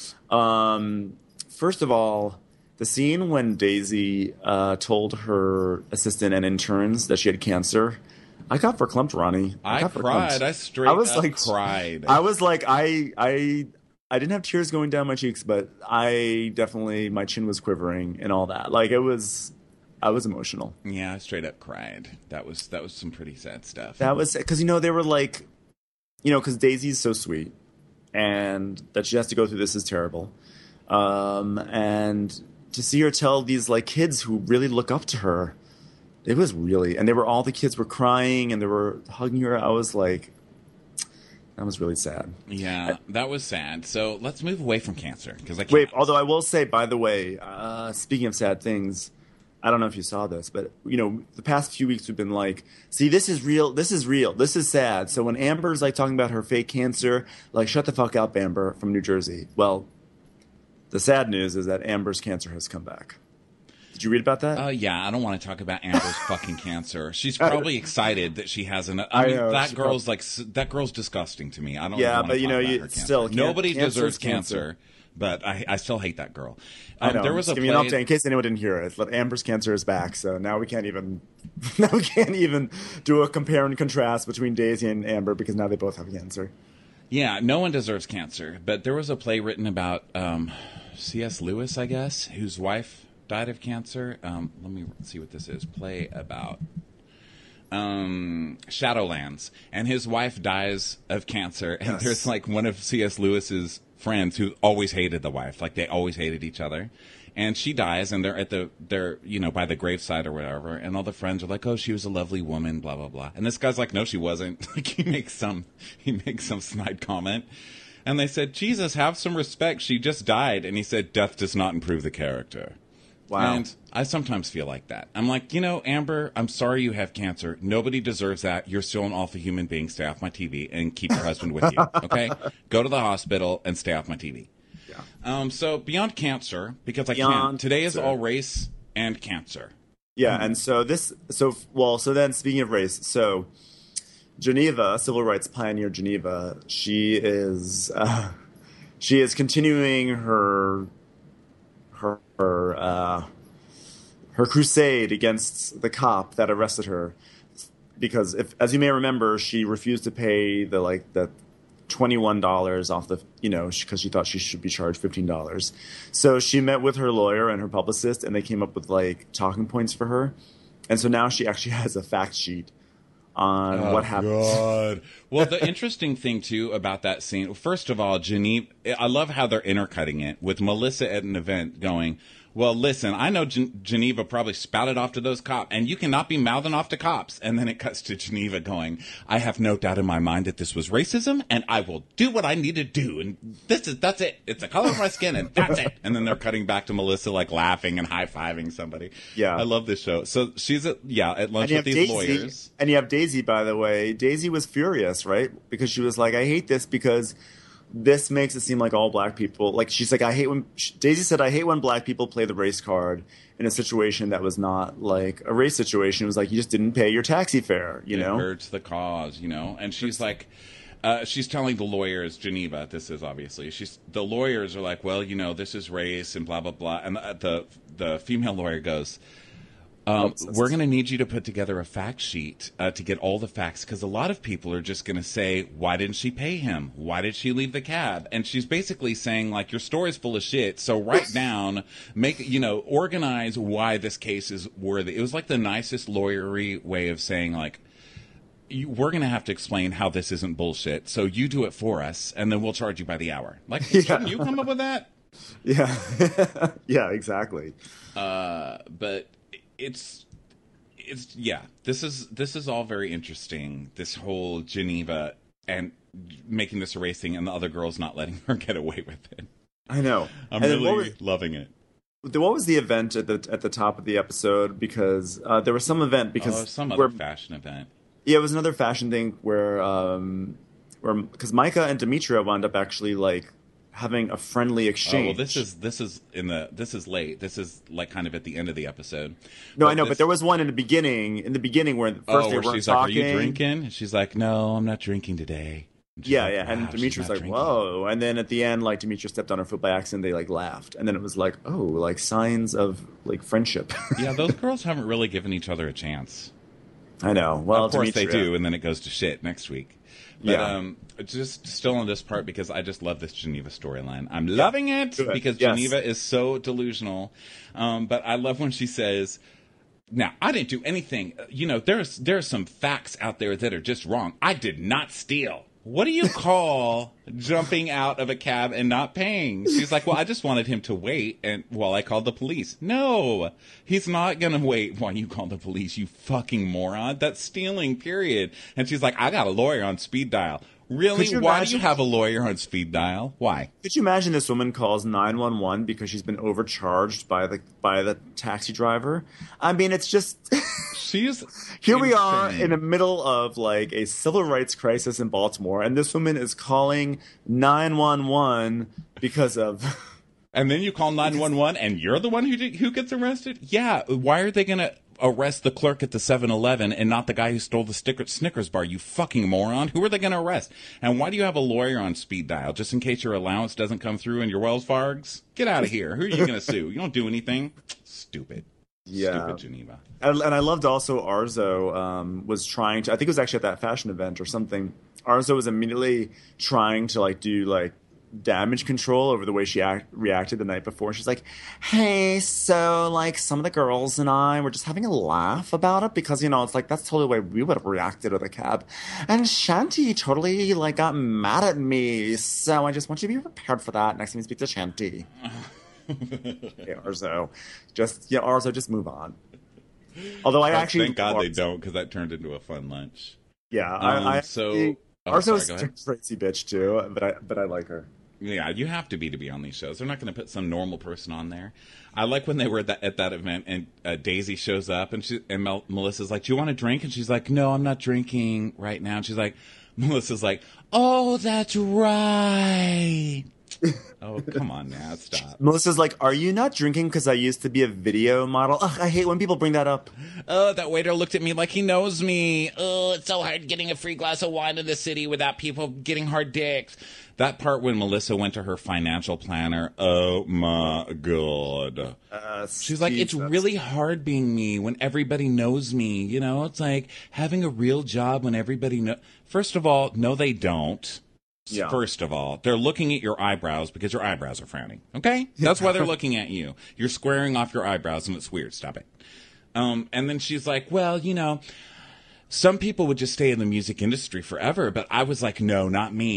Um, first of all, the scene when Daisy uh, told her assistant and interns that she had cancer, I got verklempt, Ronnie. I, got cried. verklempt. I straight I was up like, cried. I was like, I, I, I didn't have tears going down my cheeks, but I definitely, my chin was quivering and all that. Like, it was, I was emotional. Yeah, I straight up cried. That was that was some pretty sad stuff. That was because, you know, they were like, you know, because Daisy's so sweet, and that she has to go through this is terrible. Um, and to see her tell these like kids who really look up to her, it was really, and they were all the kids were crying and they were hugging her. I was like, that was really sad. Yeah, that was sad. So let's move away from cancer because I can't. Wait, although I will say, by the way, uh, speaking of sad things, I don't know if you saw this, but, you know, the past few weeks we've been like, see, this is real, this is real, this is sad. So when Amber's, like, talking about her fake cancer, like, shut the fuck up, Amber, from New Jersey. Well, the sad news is that Amber's cancer has come back. Did you read about that? Uh, yeah, I don't want to talk about Amber's fucking cancer. She's probably excited that she has an. I, I mean, know, that she girl's like s- that girl's disgusting to me. I don't. Yeah, wanna but, you talk know, about you- her cancer. still, can- nobody cancer's deserves cancer. cancer, but I, I still hate that girl. I Um, know. there was Just a give me an play. update in case anyone didn't hear it. But Amber's cancer is back, so now we can't even now we can't even do a compare and contrast between Daisy and Amber because now they both have cancer. Yeah, no one deserves cancer, but there was a play written about um, C S Lewis, I guess, whose wife died of cancer. Um, let me see what this is. Play about um, Shadowlands, and his wife dies of cancer, and Yes. there's like one of C S Lewis's friends who always hated the wife, like they always hated each other. And she dies, and they're at the they're you know by the graveside or whatever, and all the friends are like, "Oh, she was a lovely woman," blah blah blah. And this guy's like, "No, she wasn't." Like he makes some he makes some snide comment, and they said, "Jesus, have some respect. She just died." And he said, "Death does not improve the character." Wow. And I sometimes feel like that. I'm like, you know, Amber, I'm sorry you have cancer. Nobody deserves that. You're still an awful human being. Stay off my T V and keep your husband with you. Okay, go to the hospital and stay off my T V. Yeah. Um, so beyond cancer, because I Beyond can't. Today is cancer. all race and cancer. Yeah, and so this, so well, so then speaking of race, so Geneva, civil rights pioneer Geneva, she is uh, she is continuing her her her, uh, her crusade against the cop that arrested her because, if as you may remember, she refused to pay the like the twenty-one dollars off the, you know, because she thought she should be charged fifteen dollars. So she met with her lawyer and her publicist, and they came up with, like, talking points for her. And so now she actually has a fact sheet on what happened. God. Well, the interesting thing, too, about that scene, first of all, Geneva, I love how they're intercutting it with Melissa at an event going, Well, listen, I know Gen- Geneva probably spouted off to those cops, and you cannot be mouthing off to cops. And then it cuts to Geneva going, I have no doubt in my mind that this was racism, and I will do what I need to do. And this is, that's it. It's the color of my skin, and that's it. And then they're cutting back to Melissa, like, laughing and high-fiving somebody. Yeah. I love this show. So she's, at, yeah, at lunch And you with have these Daisy, lawyers. and you have Daisy, by the way. Daisy was furious, right? Because she was like, I hate this because this makes it seem like all black people, like she's like, I hate when, Daisy said, I hate when black people play the race card in a situation that was not like a race situation. It was like, you just didn't pay your taxi fare, you it know? It hurts the cause, you know? And she's like, uh, she's telling the lawyers, Geneva, this is obviously, she's, the lawyers are like, well, you know, this is race and blah, blah, blah. And the, the, the female lawyer goes, Um, we're going to need you to put together a fact sheet uh, to get all the facts, because a lot of people are just going to say, why didn't she pay him? Why did she leave the cab? And she's basically saying, like, your story's full of shit, so write down, make, you know, organize why this case is worthy. It was like the nicest lawyery way of saying, like, you, we're going to have to explain how this isn't bullshit, so you do it for us, and then we'll charge you by the hour. Like, yeah. Shouldn't you come up with that? Yeah. Yeah, exactly. Uh, but... It's, it's yeah. This is this is all very interesting. This whole Geneva and making this a race thing, and the other girls not letting her get away with it. I know. I'm and really was, loving it. What was the event at the at the top of the episode? Because uh, there was some event because oh, some other fashion event. Yeah, it was another fashion thing where um, where because Micah and Demetria wound up actually like having a friendly exchange. Oh, well, this is this is in the this is late. This is like kind of at the end of the episode. No, but I know, this... but there was one in the beginning. In the beginning, where first oh, they where weren't she's talking. like, "Are you drinking?" She's like, "No, I'm not drinking today." And Yeah, like, yeah, wow, and Demetria's like, drinking. "Whoa!" And then at the end, like Demetria stepped on her foot by accident. They like laughed, and then it was like, "Oh, like signs of like friendship." Yeah, those girls haven't really given each other a chance. I know. Well, of course Demetria. they do, and then it goes to shit next week. But, Yeah. um, just still on this part because I just love this Geneva storyline. I'm loving it Good. because Yes. Geneva is so delusional. Um, but I love when she says, "Now I didn't do anything. You know, there's there's some facts out there that are just wrong. I did not steal." What do you call jumping out of a cab and not paying? She's like, well, I just wanted him to wait and while I called the police. No, he's not going to wait while you call the police, you fucking moron. That's stealing, period. And she's like, I got a lawyer on speed dial. Really? Why imagine- do you have a lawyer on speed dial? Why? Could you imagine this woman calls nine one one because she's been overcharged by the by the taxi driver? I mean, it's just She's here we are insane. in the middle of like a civil rights crisis in Baltimore, and this woman is calling nine one one because of. And then you call nine one one and you're the one who did, who gets arrested? Yeah, why are they going to arrest the clerk at the seven eleven and not the guy who stole the sticker, Snickers bar, you fucking moron? Who are they going to arrest? And why do you have a lawyer on speed dial? Just in case your allowance doesn't come through in your Wells Fargs? Get out of here. Who are you going to sue? You don't do anything. Stupid. Yeah. Stupid Geneva. And, and I loved also Arzo um, was trying to. I think it was actually at that fashion event or something. Arzo was immediately trying to like do like damage control over the way she act, reacted the night before. She's like, "Hey, so like some of the girls and I were just having a laugh about it because you know it's like that's totally the way we would have reacted with a cab, and Shanti totally like got mad at me. So I just want you to be prepared for that next time you speak to Shanti." Yeah, Arzo, just yeah, Arzo, just move on. Although I Oh, actually thank God they Arzo- don't, because that turned into a fun lunch. Yeah, Um, I, I so- oh, Arzo's sorry, a go ahead. crazy bitch too, but I but I like her. Yeah, you have to be to be on these shows. They're not going to put some normal person on there. I like when they were at that, at that event and uh, Daisy shows up and she and Mel, Melissa's like, "Do you want a drink?" And she's like, "No, I'm not drinking right now." And she's like, Melissa's like, "Oh, that's right." Oh, come on now, stop. Melissa's like, "Are you not drinking because I used to be a video model?" Ugh, I hate when people bring that up. Oh, that waiter looked at me like he knows me. Oh, it's so hard getting a free glass of wine in the city without people getting hard dicks. That part when Melissa went to her financial planner, oh my God. Uh, She's like, it's Jesus. really hard being me when everybody knows me. You know, it's like having a real job when everybody knows. First of all, no, they don't. Yeah. First of all, they're looking at your eyebrows because your eyebrows are frowning. Okay? That's why they're looking at you. You're squaring off your eyebrows and it's weird. Stop it. Um, and then she's like, well, you know, some people would just stay in the music industry forever, but I was like, no, not me.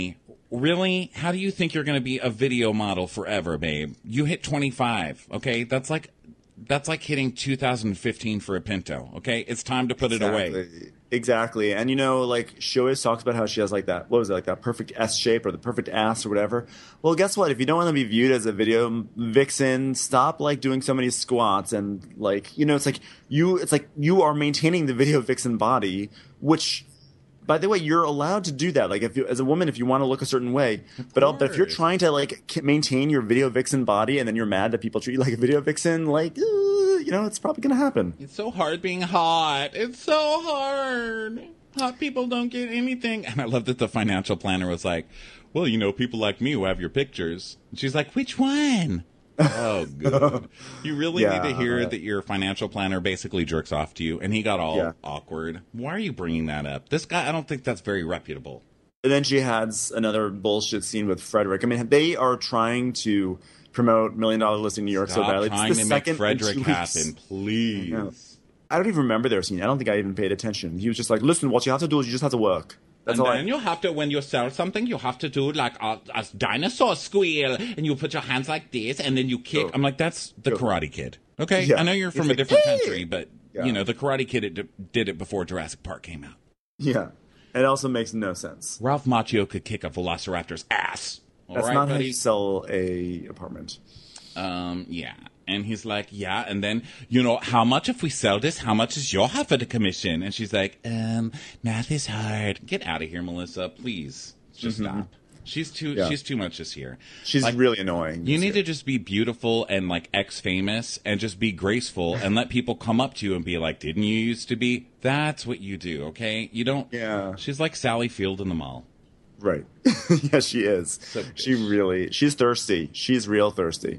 really? How do you think you're going to be a video model forever, babe? You hit twenty-five, okay? That's like that's like hitting two thousand fifteen for a Pinto, okay? It's time to put exactly. it away. Exactly. And, you know, like, she always talks about how she has, like, that, what was it, like that perfect S shape or the perfect ass or whatever. Well, guess what? If you don't want to be viewed as a video vixen, stop, like, doing so many squats and, like, you know, it's like you, it's like you are maintaining the video vixen body, which... By the way, you're allowed to do that. Like, if you, as a woman, if you want to look a certain way, but, but if you're trying to like k- maintain your video vixen body, and then you're mad that people treat you like a video vixen, like, uh, you know, it's probably gonna happen. It's so hard being hot. It's so hard. Hot people don't get anything. And I love that the financial planner was like, "Well, you know, people like me who have your pictures." And she's like, "Which one?" Oh, good. You really yeah. need to hear that your financial planner basically jerks off to you, and he got all yeah. awkward. Why are you bringing that up? This guy, I don't think that's very reputable. And then she has another bullshit scene with Frederick. I mean, they are trying to promote Million Dollar Listing New York Stop so badly. trying it's the to second make Frederick in two weeks. happen, please. I, I don't even remember their scene. I don't think I even paid attention. He was just like, "Listen, what you have to do is you just have to work." That's and all then I... you have to, when you sell something, you have to do like a, a dinosaur squeal, and you put your hands like this, and then you kick. Oh. I'm like, that's the Oh. Karate Kid. Okay? Yeah. I know you're from It's a like, different "Hey!" country, but, Yeah. you know, the Karate Kid it, did it before Jurassic Park came out. Yeah. It also makes no sense. Ralph Macchio could kick a velociraptor's ass. All That's right, not buddy? how you sell a apartment. Um, yeah. And he's like, yeah. And then, you know, how much if we sell this? How much is your half of the commission? And she's like, um, math is hard. Get out of here, Melissa, please. Just Mm-hmm. stop. She's too. Yeah. She's too much this year. She's Like, really annoying. You this need to year. just be beautiful and like ex famous and just be graceful and let people come up to you and be like, "Didn't you used to be?" That's what you do, okay? You don't. Yeah. She's like Sally Field in the mall. Right. Yeah, she is. So she really. She's thirsty. She's real thirsty.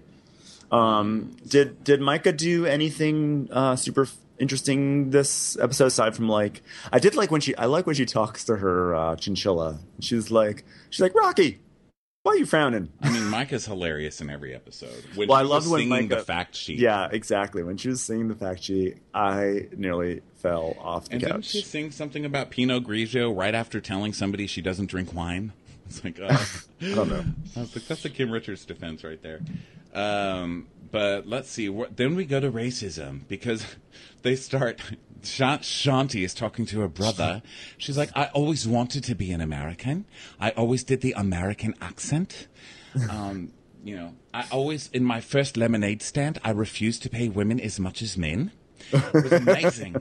Um, did did Micah do anything uh, super f- interesting this episode aside from like I did like when she I like when she talks to her uh, chinchilla. She's like she's like Rocky, why are you frowning? I mean, Micah's hilarious in every episode. When Well, I she loved was when singing Micah- the fact sheet. Yeah, exactly. When she was singing the fact sheet, I nearly fell off the And didn't couch. she sing something about Pinot Grigio right after telling somebody she doesn't drink wine? It's like, uh, I don't know. I was like, that's a Kim Richards defense right there. Um, but let's see. What, then we go to racism because they start. Sha- Shanti is talking to her brother. She's like, I always wanted to be an American. I always did the American accent. Um, you know, I always, in my first lemonade stand, I refused to pay women as much as men. It was amazing.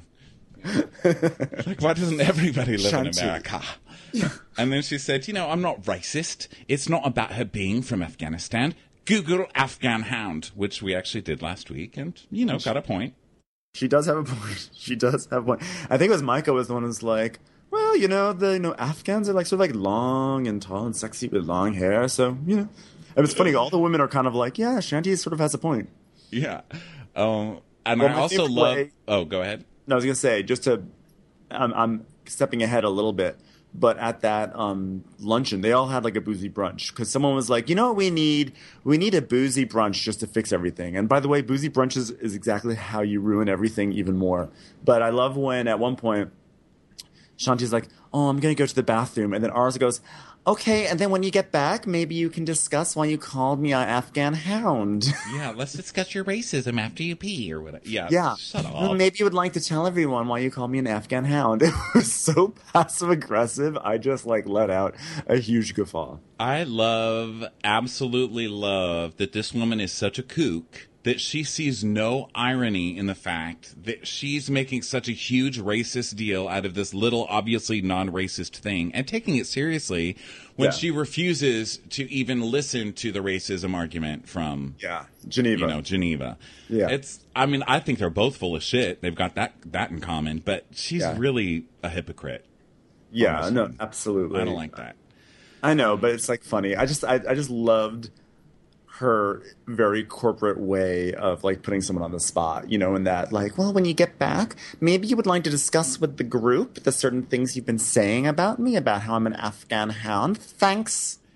Like, why doesn't everybody live Shanti. in America? And then she said, you know, I'm not racist. It's not about her being from Afghanistan. Google Afghan Hound, which we actually did last week, and, you know, got a point. She does have a point. She does have a point. I think it was Micah was the one who's like, well, you know, the you know Afghans are like sort of like long and tall and sexy with long hair, so you know. And it's funny, all the women are kind of like, yeah, Shanti sort of has a point. Yeah. Um, and Well, I my also favorite love... way- Oh, go ahead. No, I was gonna say just to, I'm, I'm stepping ahead a little bit, but at that um, luncheon, they all had like a boozy brunch because someone was like, you know what we need? We need a boozy brunch just to fix everything. And by the way, boozy brunches is exactly how you ruin everything even more. But I love when at one point, Shanti's like, oh, I'm gonna go to the bathroom, and then Arza goes, okay, and then when you get back, maybe you can discuss why you called me an Afghan hound. Yeah, let's discuss your racism after you pee or whatever. Yeah, Yeah. shut Well, up. maybe you would like to tell everyone why you called me an Afghan hound. It was so passive aggressive. I just like let out a huge guffaw. I love, absolutely love that this woman is such a kook that she sees no irony in the fact that she's making such a huge racist deal out of this little, obviously non-racist thing and taking it seriously when Yeah. she refuses to even listen to the racism argument from, Yeah. Geneva. you know, Geneva. Yeah. It's, I mean, I think they're both full of shit. They've got that, that in common, but she's Yeah. really a hypocrite. yeah, almost. no, absolutely. I don't like that. I know, but it's like funny. I just I, I just loved her very corporate way of like putting someone on the spot, you know, in that like, well, when you get back, maybe you would like to discuss with the group the certain things you've been saying about me, about how I'm an Afghan hound. Thanks.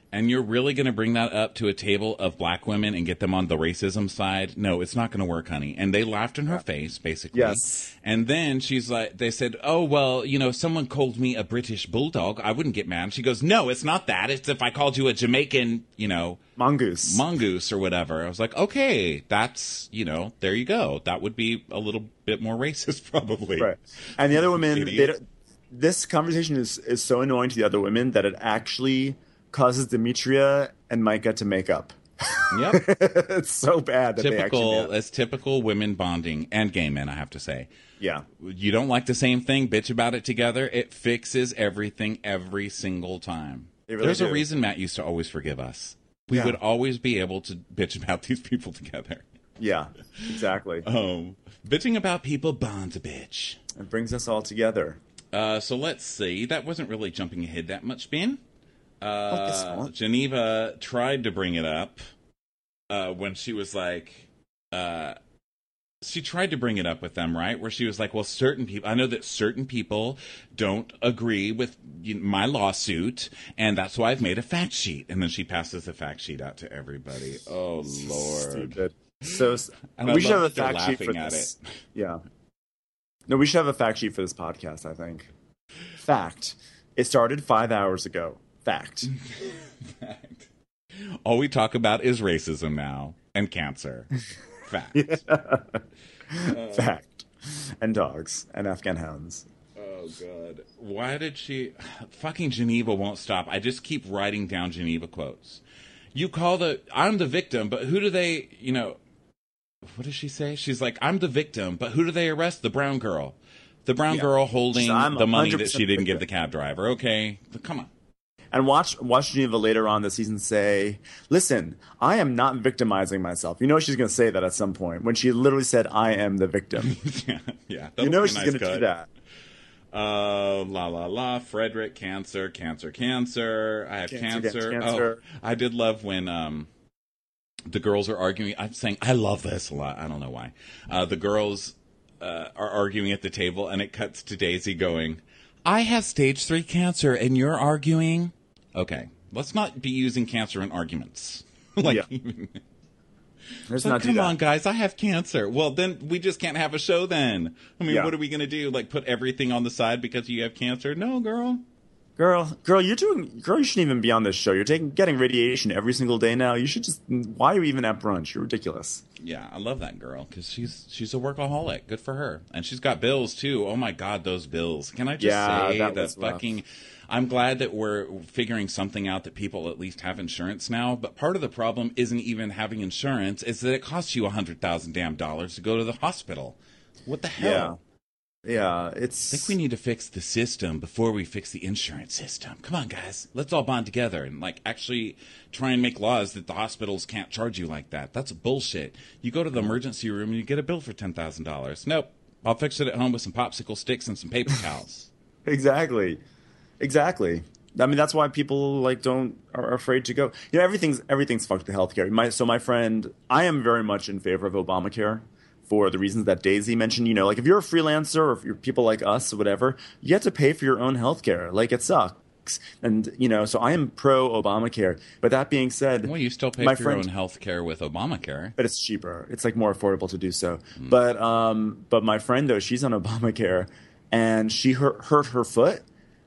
And you're really going to bring that up to a table of black women and get them on the racism side? No, it's not going to work, honey. And they laughed in her face, basically. Yes. And then she's like, they said, oh, well, you know, someone called me a British bulldog. I wouldn't get mad. She goes, no, it's not that. It's if I called you a Jamaican, you know, mongoose, mongoose or whatever. I was like, okay, that's, you know, there you go. That would be a little bit more racist, probably. Right. And the other women, they don't, this conversation is, is so annoying to the other women that it actually causes Demetria and Micah to make up. Yep. It's so bad that typical, they actually It's typical women bonding, and gay men, I have to say. Yeah. You don't like the same thing, bitch about it together. It fixes everything every single time. Really There's do. a reason Matt used to always forgive us. We Yeah. would always be able to bitch about these people together. Yeah, exactly. Um, bitching about people bonds a bitch. It brings us all together. Uh, so let's see. That wasn't really jumping ahead that much, Ben. guess Uh, not. Geneva tried to bring it up uh, when she was like, uh, she tried to bring it up with them, right? Where she was like, well, certain people, I know that certain people don't agree with you know, my lawsuit, and that's why I've made a fact sheet. And then she passes the fact sheet out to everybody. Oh, Lord. Stupid. So And I we should have love a that they're fact sheet for laughing at this. Yeah. No, we should have a fact sheet for this podcast, I think. Fact. It started five hours ago. Fact. Fact. All we talk about is racism now and cancer. Fact. Fact. And dogs. And Afghan hounds. Oh, God. Why did she... Fucking Geneva won't stop. I just keep writing down Geneva quotes. You call the... I'm the victim, but who do they... You know... What does she say? She's like, I'm the victim, but who do they arrest? The brown girl. The brown Yeah. girl holding She's, "I'm the money that one hundred she didn't percent give the cab driver. Okay. Come on. And watch watch Geneva later on this season say, listen, I am not victimizing myself. You know she's going to say that at some point when she literally said, I am the victim. yeah. Yeah. You know That'll be a she's nice going to cut. do that. Uh, la la la. Frederick, cancer, cancer, cancer. I have Cancer, cancer. cancer, cancer. Oh, I did love when um the girls are arguing. I'm saying I love this a lot. I don't know why. Uh, the girls uh, are arguing at the table, and it cuts to Daisy going, "I have stage three cancer, and you're arguing." Okay, let's not be using cancer in arguments. like, Yeah. Let's But not do come that. on, guys, I have cancer. Well, then we just can't have a show then. I mean, Yeah. what are we going to do? Like, put everything on the side because you have cancer? No, girl. Girl, girl, you're doing. Girl, you shouldn't even be on this show. You're taking getting radiation every single day now. You should just. Why are you even at brunch? You're ridiculous. Yeah, I love that girl because she's she's a workaholic. Good for her, and she's got bills too. Oh my God, those bills! Can I just Yeah, say that that was rough. fucking? I'm glad that we're figuring something out that people at least have insurance now. But part of the problem isn't even having insurance; it's that it costs you a hundred thousand damn dollars to go to the hospital. What the hell? Yeah, it's. I think we need to fix the system before we fix the insurance system. Come on, guys. Let's all bond together and, like, actually try and make laws that the hospitals can't charge you like that. That's bullshit. You go to the emergency room and you get a bill for ten thousand dollars. Nope. I'll fix it at home with some popsicle sticks and some paper towels. Exactly, exactly. I mean, that's why people like don't are afraid to go. You know, everything's everything's fucked with healthcare. My so my friend, I am very much in favor of Obamacare. For the reasons that Daisy mentioned, you know, like if you're a freelancer or if you're people like us or whatever, you have to pay for your own healthcare. Like it sucks. And, you know, so I am pro Obamacare. But that being said, Well, you still pay my for friend, your own health care with Obamacare. but it's cheaper. It's like more affordable to do so. Mm. But um, but my friend though, she's on Obamacare, and she hurt, hurt her foot,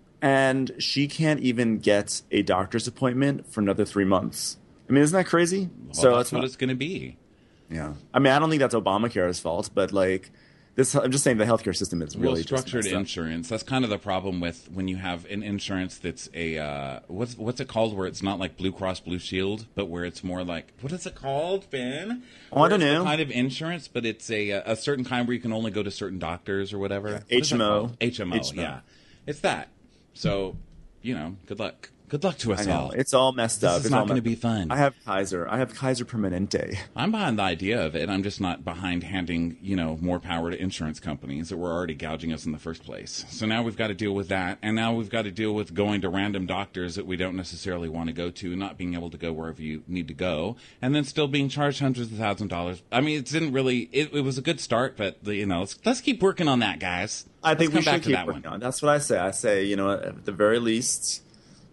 and she can't even get a doctor's appointment for another three months. I mean, isn't that crazy? Well, so that's it's what not, it's going to be. yeah. I mean, I don't think that's Obamacare's fault, but like this, I'm just saying the healthcare system is really Well, just structured messed up. insurance. That's kind of the problem with when you have an insurance that's a uh, what's what's it called? Where it's not like Blue Cross Blue Shield, but where it's more like what is it called, Ben? Oh, I Where don't it's the know. kind of insurance, but it's a a certain kind where you can only go to certain doctors or whatever. What is that H M O. called? H M O. H M O. Yeah, it's that. So, you know, good luck. Good luck to us I know. all. It's all messed This up. is It's not all going to messed- be fun. I have Kaiser. I have Kaiser Permanente. I'm behind the idea of it. I'm just not behind handing, you know, more power to insurance companies that were already gouging us in the first place. So now we've got to deal with that. And now we've got to deal with going to random doctors that we don't necessarily want to go to, not being able to go wherever you need to go, and then still being charged hundreds of thousands of dollars. I mean, it didn't really, it, it was a good start, but, the, you know, let's, let's keep working on that, guys. I think let's we come back should to keep that working one. on. That's what I say. I say, you know, at the very least,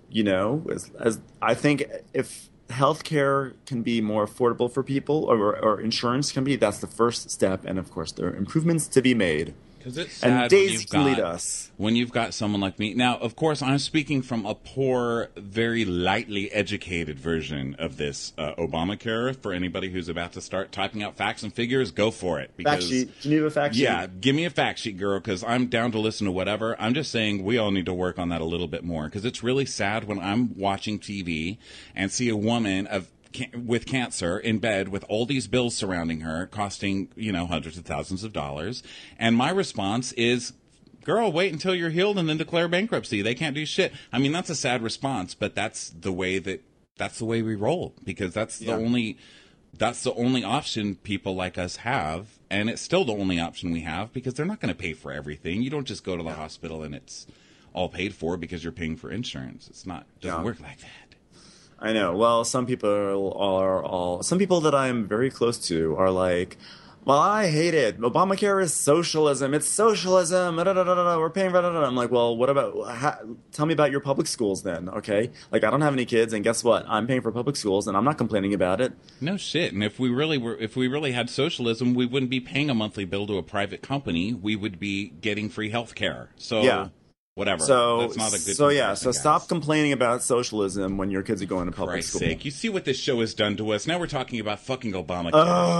you know, as, as I think if healthcare can be more affordable for people, or, or insurance can be, that's the first step. And of course, there are improvements to be made. Because it's sad and days when you've can got, lead us. when you've got someone like me. Now, of course, I'm speaking from a poor, very lightly educated version of this uh, Obamacare. For anybody who's about to start typing out facts and figures, go for it. Because, fact sheet. Geneva fact sheet. Yeah, give me a fact sheet, girl, because I'm down to listen to whatever. I'm just saying we all need to work on that a little bit more, because it's really sad when I'm watching T V and see a woman of with cancer in bed with all these bills surrounding her costing, you know, hundreds of thousands of dollars. And my response is, girl, wait until you're healed and then declare bankruptcy. They can't do shit. I mean, that's a sad response, but that's the way that that's the way we roll, because that's yeah. the only that's the only option people like us have. And it's still the only option we have, because they're not going to pay for everything. You don't just go to the hospital and it's all paid for because you're paying for insurance. It's not, it doesn't yeah. work like that. I know. Well, some people are all, some people that I'm very close to are like, well, I hate it. Obamacare is socialism. It's socialism. Da, da, da, da, da. We're paying. Da, da, da. I'm like, well, what about, how, tell me about your public schools then, okay? Like, I don't have any kids, and guess what? I'm paying for public schools, and I'm not complaining about it. No shit. And if we really were, if we really had socialism, we wouldn't be paying a monthly bill to a private company. We would be getting free health care. So, yeah. Whatever. So, That's not a good so yeah. comparison, So guys. stop complaining about socialism when your kids are going to public Christ's school. sake. You see what this show has done to us. Now we're talking about fucking Obamacare.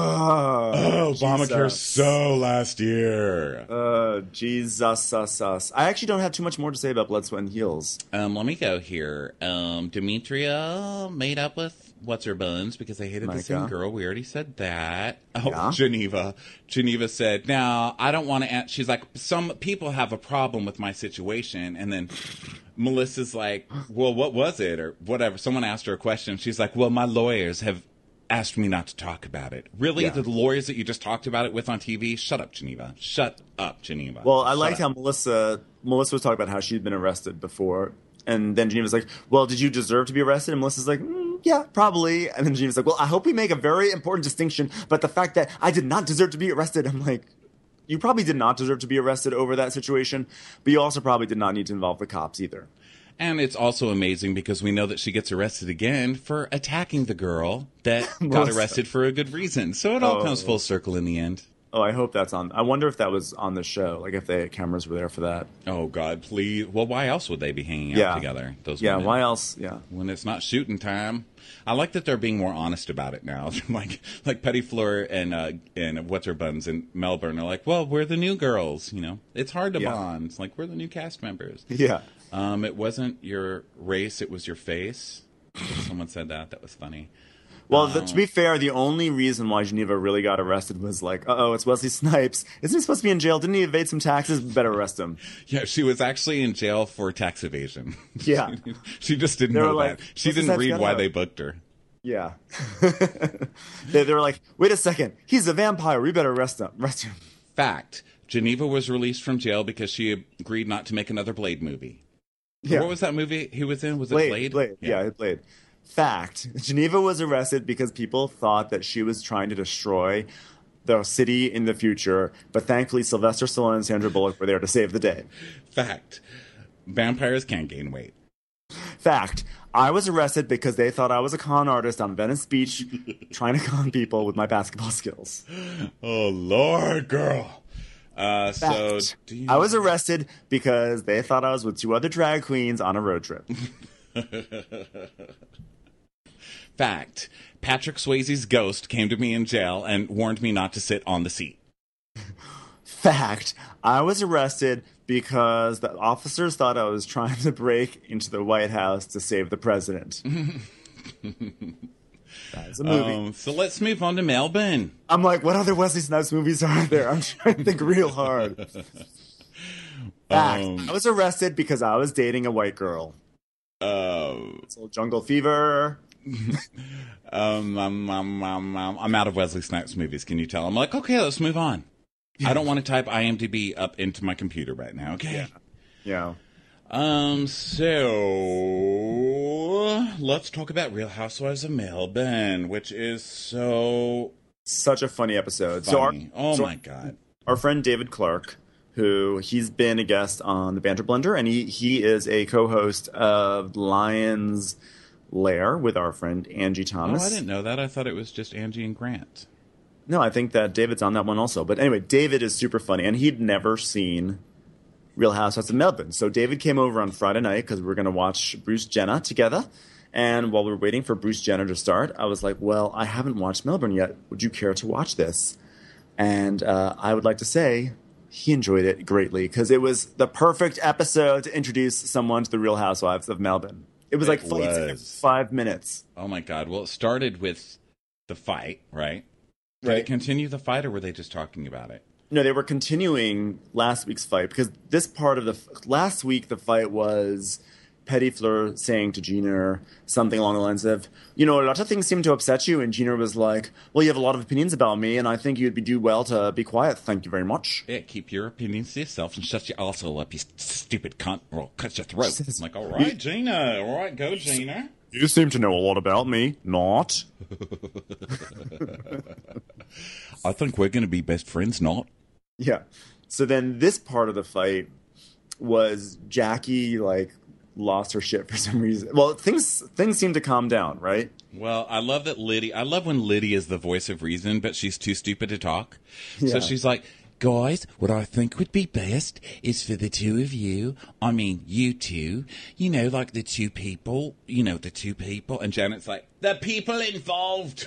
Oh, oh, Obamacare Jesus. so last year. Uh, Jesus, us, us. I actually don't have too much more to say about Blood, Sweat, and Heels. Um, let me go here. Um, Demetria made up with what's her buns because they hated Micah. the same girl. We already said that. Oh, Yeah. Geneva. Geneva said, "Now I don't want to." An-. She's like, "Some people have a problem with my situation," and then Melissa's like, "Well, what was it?" or whatever. Someone asked her a question. She's like, "Well, my lawyers have asked me not to talk about it." Really, Yeah. the lawyers that you just talked about it with on T V? Shut up, Geneva. Shut up, Geneva. Well, I Shut liked up. how Melissa Melissa was talking about how she'd been arrested before, and then Geneva's like, "Well, did you deserve to be arrested?" And Melissa's like, mm, "Yeah, probably." And then Geneva's like, "Well, I hope we make a very important distinction, but the fact that I did not deserve to be arrested." I'm like, you probably did not deserve to be arrested over that situation, but you also probably did not need to involve the cops either. And it's also amazing because we know that she gets arrested again for attacking the girl that got Melissa. arrested for a good reason. So it all Oh. comes full circle in the end. Oh, I hope that's on. I wonder if that was on the show, like if the cameras were there for that. Oh, God, please. Well, why else would they be hanging out Yeah. together? Those Yeah, women? why else? Yeah. When it's not shooting time. I like that they're being more honest about it now. like like Petty Fleur and uh, and What's Her Buns in Melbourne are like, well, we're the new girls. You know, it's hard to Yeah. bond. It's like, we're the new cast members. Yeah. Um, it wasn't your race, it was your face. Someone said that. That was funny. Well, the, to be fair, the only reason why Geneva really got arrested was like, uh-oh, it's Wesley Snipes. Isn't he supposed to be in jail? Didn't he evade some taxes? Better arrest him. Yeah, she was actually in jail for tax evasion. Yeah. She just didn't They were know like, that. She "Wesley didn't Snipes read got why out." they booked her. Yeah. they, they were like, wait a second. He's a vampire. We better arrest him. Arrest him. Fact. Geneva was released from jail because she agreed not to make another Blade movie. Yeah. What was that movie he was in? Was it Blade. Blade? Blade. Yeah, yeah Blade. Fact. Geneva was arrested because people thought that she was trying to destroy the city in the future, but thankfully Sylvester Stallone and Sandra Bullock were there to save the day. Fact. Vampires can't gain weight. Fact. I was arrested because they thought I was a con artist on Venice Beach trying to con people with my basketball skills. Oh, Lord, girl. Uh, so Fact. do you... I was arrested because they thought I was with two other drag queens on a road trip. Fact. Patrick Swayze's ghost came to me in jail and warned me not to sit on the seat. Fact. I was arrested because the officers thought I was trying to break into the White House to save the president. That's a movie. Um, so let's move on to Melbourne. I'm like, what other Wesley Snipes movies are there? I'm trying to think real hard. Fact. Um, I was arrested because I was dating a white girl. Uh, So Jungle Fever. um, I'm, I'm, I'm, I'm I'm out of Wesley Snipes movies. Can you tell? I'm like, okay, let's move on. I don't want to type IMDb up into my computer right now. Okay. Yeah. Um. So let's talk about Real Housewives of Melbourne, which is so Such a funny episode. funny. So our, oh so my god. our friend David Clark, who he's been a guest on the Banter Blender, and he, he is a co-host of Lion's Lair with our friend Angie Thomas. Oh, I didn't know that. I thought it was just Angie and Grant. No, I think that David's on that one also. But anyway, David is super funny, and he'd never seen Real Housewives of Melbourne. So David came over on Friday night because we were going to watch Bruce Jenner together. And while we were waiting for Bruce Jenner to start, I was like, well, I haven't watched Melbourne yet. Would you care to watch this? And uh, I would like to say he enjoyed it greatly because it was the perfect episode to introduce someone to the Real Housewives of Melbourne. It was like It fights every was. five minutes. Oh, my God. Well, it started with the fight, right? Did Right. it continue the fight, or were they just talking about it? No, they were continuing last week's fight because this part of the last week the fight was Petty Fleur saying to Gina something along the lines of, you know, a lot of things seem to upset you, and Gina was like, well, you have a lot of opinions about me, and I think you'd be do well to be quiet. Thank you very much. Yeah, keep your opinions to yourself and shut your arsehole up, you stupid cunt, or I'll cut your throat. Says- I'm like, all right, Gina. All right, go, Gina. You seem to know a lot about me. Not. I think we're going to be best friends, not. Yeah. So then this part of the fight was Jackie like lost her shit for some reason. Well, things things seem to calm down, right? Well, I love that Liddy. I love when Liddy is the voice of reason, but she's too stupid to talk. Yeah. So she's like, guys, what I think would be best is for the two of you, I mean, you two, you know, like the two people, you know, the two people. And Janet's like, the people involved.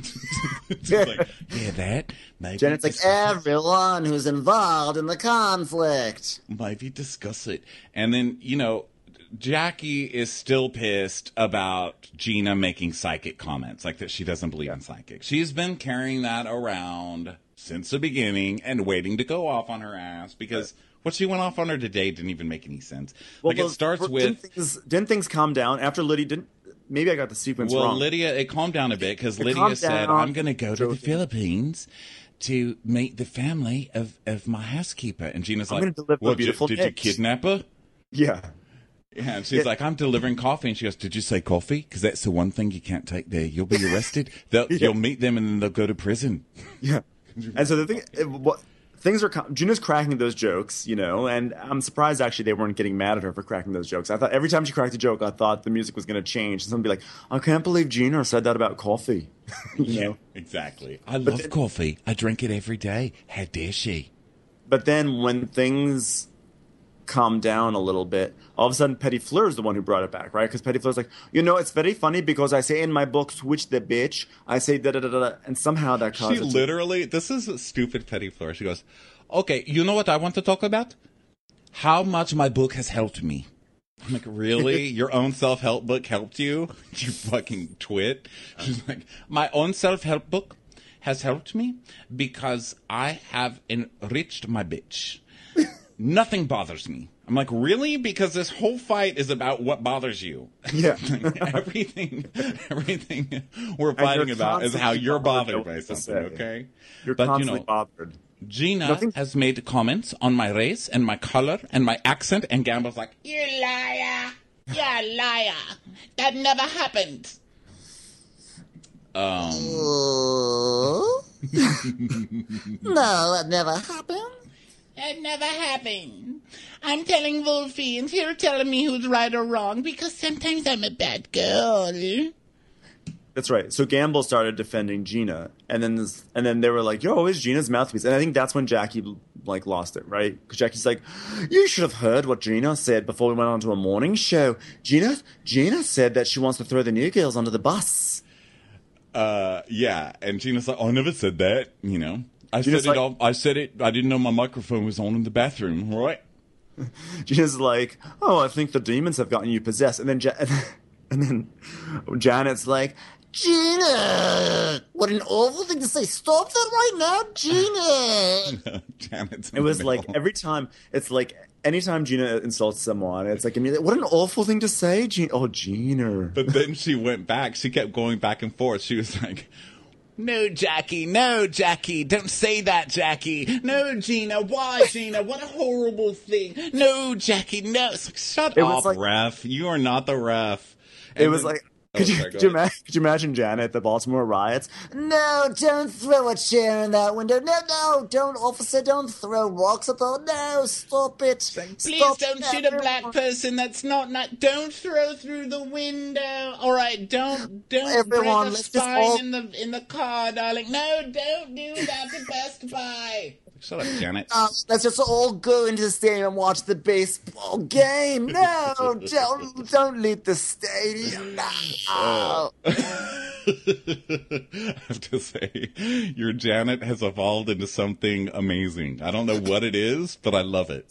She's like, yeah, that. Maybe Janet's like, discuss it. everyone who's involved in the conflict. Maybe discuss it. And then, you know, Jackie is still pissed about Gina making psychic comments, like that she doesn't believe in psychic. She's been carrying that around since the beginning and waiting to go off on her ass because what she went off on her today didn't even make any sense. Like well, it starts didn't with things, didn't things calm down after Lydia didn't? Maybe I got the sequence well, wrong. Lydia. It calmed down a bit because Lydia calmed said, down. "I'm going to go to the Joking. Philippines to meet the family of, of my housekeeper." And Gina's I'm like, gonna deliver "What? beautiful Did, did you eggs." kidnap her?" Yeah. Yeah, and she's Yeah. like, I'm delivering coffee. And she goes, did you say coffee? Because that's the one thing you can't take there. You'll be arrested. They'll, Yeah. You'll meet them and then they'll go to prison. Yeah. And so the thing, it- what things are, com- Gina's cracking those jokes, you know, and I'm surprised actually they weren't getting mad at her for cracking those jokes. I thought every time she cracked a joke, I thought the music was going to change. And someone would be like, I can't believe Gina said that about coffee. you know? Exactly. I love then- coffee. I drink it every day. How dare she? But then when things calm down a little bit, all of a sudden Petty Fleur is the one who brought it back, right? Because Petty Fleur's like, you know, it's very funny because I say in my book, switch the bitch. I say da da da da, and somehow that She causes. literally, this is a stupid Petty Fleur. She goes, okay, you know what I want to talk about? How much my book has helped me. I'm like, really? Your own self-help book helped you? You fucking twit. She's like, my own self-help book has helped me because I have enriched my bitch. Nothing bothers me. I'm like, really? Because this whole fight is about what bothers you. Yeah. everything, everything we're And fighting you're about is how constantly you're bothered bothered by what to something, say. okay? You're But, you constantly know, bothered. Gina Nothing- has made comments on my race and my color and my accent, and Gamble's like, You liar! You're a liar! That never happened! um, No, that never happened. That never happened. I'm telling Wolfie, and you're telling me who's right or wrong, because sometimes I'm a bad girl. That's right. So Gamble started defending Gina, and then this, and then they were like, "Yo, is Gina's mouthpiece?" And I think that's when Jackie like lost it, right? Because Jackie's like, "You should have heard what Gina said before we went on to a morning show. Gina, Gina said that she wants to throw the new girls under the bus." uh, yeah. And Gina's like, oh, I never said that, you know. I Gina's said like- it all, I said it, I didn't know my microphone was on in the bathroom, right? Gina's like, "Oh, I think the demons have gotten you possessed." And then, ja- and then Janet's like, Gina! What an awful thing to say. Stop that right now, Gina! Janet's in it was the like middle. every time. It's like anytime Gina insults someone, it's like immediately, what an awful thing to say, Gina. Oh, Gina. But then she went back. She kept going back and forth. She was like, no, Jackie. No, Jackie. Don't say that, Jackie. No, Gina. Why, Gina? What a horrible thing. No, Jackie. No. It's like, shut It was up, like- ref. You are not the ref. It And was then- like Could you, sorry, could, you go ahead. ima- could you imagine Janet at the Baltimore riots? No, don't throw a chair in that window. No, no, don't, officer, don't throw rocks at the... No, stop it. Please Stop don't shoot a black everyone. person. That's not not. Don't throw through the window. All right, don't don't Everyone, break a let's just spine all- in the in the car, darling. No, don't do that to Best Buy. Shut up, Janet. Uh, let's just all go into the stadium and watch the baseball game. No, don't, don't leave the stadium. No. I have to say, your Janet has evolved into something amazing. I don't know what it is, but I love it.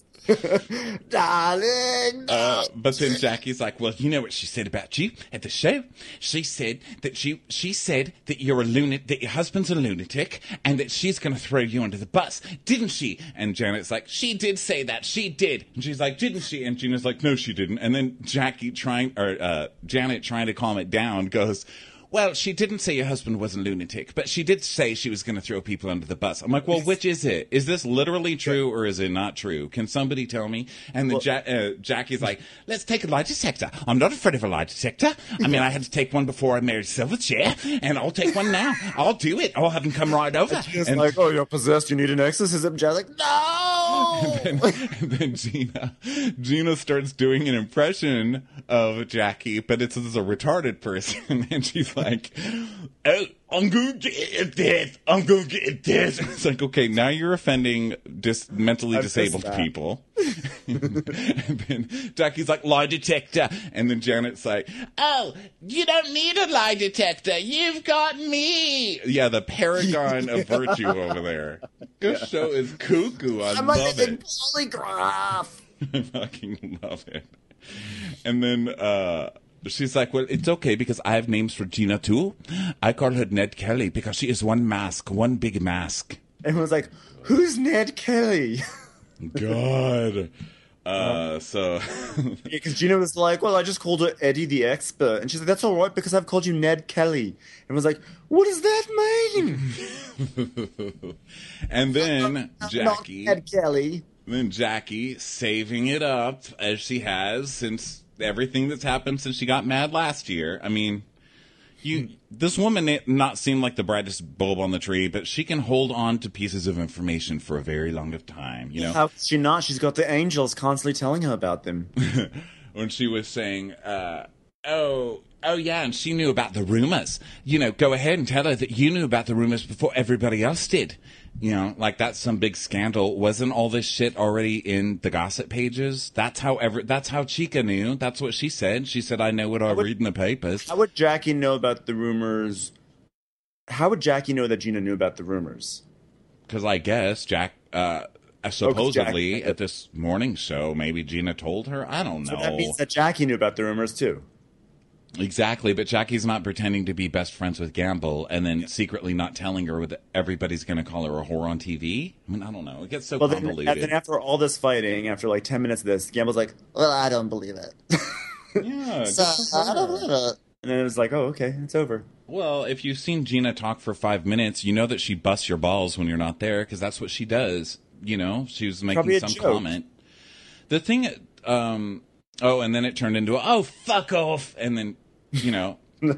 Darling. No. Uh, but then Jackie's like, well, you know what she said about you at the show? She said that she she said that you're a lunatic, that your husband's a lunatic, and that she's going to throw you under the bus, didn't she? And Janet's like, she did say that, she did. And she's like, didn't she? And Gina's like, no, she didn't. And then Jackie trying, or uh, Janet trying to calm it down goes, well, she didn't say your husband was a lunatic, but she did say she was going to throw people under the bus. I'm like, well, which is it? Is this literally true or is it not true? Can somebody tell me? And then ja- uh, Jackie's like, let's take a lie detector. I'm not afraid of a lie detector. I mean, I had to take one before I married Silverchair, and I'll take one now. I'll do it. I'll have him come right over. It's And- like, oh, you're possessed. You need an exorcism. Janet's like, no. and, and then Gina, Gina starts doing an impression of Jackie, but it's as a retarded person, and she's like, "Oh, I'm going to get this. I'm going to get this." It's like, okay, now you're offending dis- mentally I've disabled missed that. people. And then Jackie's like, lie detector, and then Janet's like, Oh, you don't need a lie detector. You've got me. yeah, the paragon of virtue over there. This show is cuckoo. I I'm love like it. a polygraph. I fucking love it. And then uh, she's like, well, it's okay because I have names for Gina too. I call her Ned Kelly because she is one mask, one big mask. Everyone's like, who's Ned Kelly? God. Uh, so, Because Gina was like, well, I just called her Eddie the Expert. And she's like, that's all right because I've called you Ned Kelly. And was like, what does that mean? and then Not Jackie, Ed Kelly. then Jackie saving it up as she has since everything that's happened since she got mad last year. I mean, you, this woman may not seem like the brightest bulb on the tree, but she can hold on to pieces of information for a very long of time, you know? How could she not? She's got the angels constantly telling her about them. When she was saying, uh, oh, oh yeah, and she knew about the rumors. You know, go ahead and tell her that you knew about the rumors before everybody else did. You know, like that's some big scandal. Wasn't all this shit already in the gossip pages? That's how ever, that's how Chica knew. That's what she said. She said, I know what I would- read in the papers. How would Jackie know about the rumors? How would Jackie know that Gina knew about the rumors? Because I guess Jack, uh, supposedly Jack- at this morning show, maybe Gina told her. I don't So know. that means that Jackie knew about the rumors too. Exactly, but Jackie's not pretending to be best friends with Gamble and then secretly not telling her that everybody's going to call her a whore on T V. I mean, I don't know. It gets so Well, then, convoluted. and then after all this fighting, after like ten minutes of this, Gamble's like, Well, I don't believe it. yeah, So, good for I don't her. believe it. and then it was like, oh, okay, it's over. Well, if you've seen Gina talk for five minutes, you know that she busts your balls when you're not there because that's what she does. You know, she was making Probably a some joke. comment. The thing, um, oh, and then it turned into, a, oh, fuck off. And then, you know,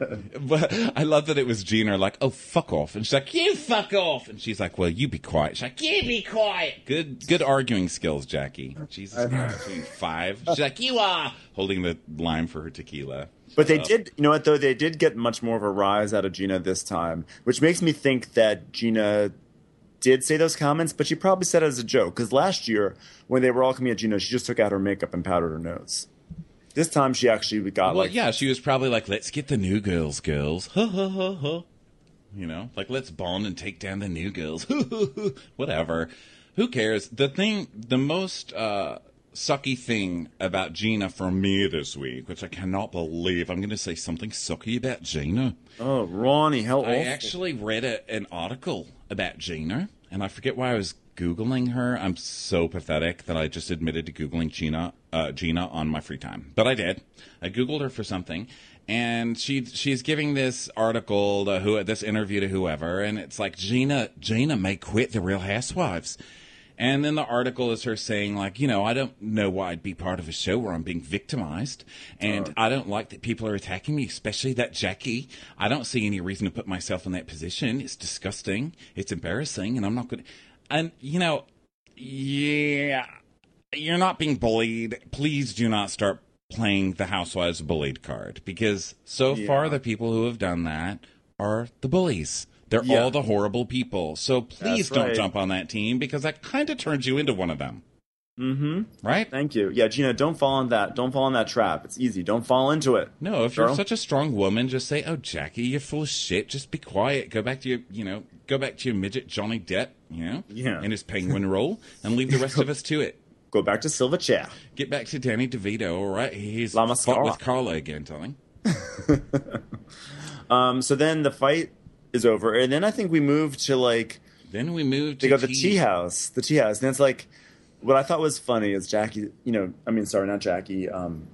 but I love that it was Gina like, oh, fuck off. And she's like, you fuck off. And she's like, well, you be quiet. She's like, You be quiet. good, good arguing skills, Jackie. Jesus Christ, between five. She's like, you are holding the lime for her tequila. But they Uh, did, you know what, though? They did get much more of a rise out of Gina this time, which makes me think that Gina did say those comments, but she probably said it as a joke. Because last year, when they were all coming at Gina, she just took out her makeup and powdered her nose. This time, she actually got Well, like, yeah, she was probably like, let's get the new girls, girls. Ha, ha, ha, ha. You know, like, let's bond and take down the new girls. Whatever. Who cares? The thing, the most uh, sucky thing about Gina for me this week, which I cannot believe, I'm going to say something sucky about Gina. oh, Ronnie, how awful. I actually read a, an article about Gina, and I forget why I was Googling her. I'm so pathetic that I just admitted to Googling Gina, uh, Gina on my free time. But I did. I Googled her for something, and she she's giving this article, to who, this interview to whoever, and it's like, Gina, Gina may quit the Real Housewives. And then the article is her saying, like, you know, I don't know why I'd be part of a show where I'm being victimized. And I don't like that people are attacking me, especially that Jackie. I don't see any reason to put myself in that position. It's disgusting. It's embarrassing. And I'm not going to. And, you know, yeah, you're not being bullied. Please do not start playing the Housewives bullied card. Because so Yeah. far, the people who have done that are the bullies. They're Yeah. all the horrible people. So please That's don't right. jump on that team because that kind of turns you into one of them. Mm-hmm. Right? Thank you. Yeah, Gina, don't fall in that. Don't fall in that trap. It's easy. Don't fall into it. No, if you're Girl. such a strong woman, just say, "Oh, Jackie, you're full of shit. Just be quiet. Go back to your, you know, go back to your midget Johnny Depp, you know, Yeah. and his penguin role, and leave the rest of us to it. Go back to Silverchair. Get back to Danny DeVito. All right, he's La fought Mascara. with Carla again, darling. Um, so then the fight is over, and then I think we move to like Then we moved they to go to the tea. tea house. The tea house, and it's like what I thought was funny is Jackie. You know, I mean, sorry, not Jackie. Um,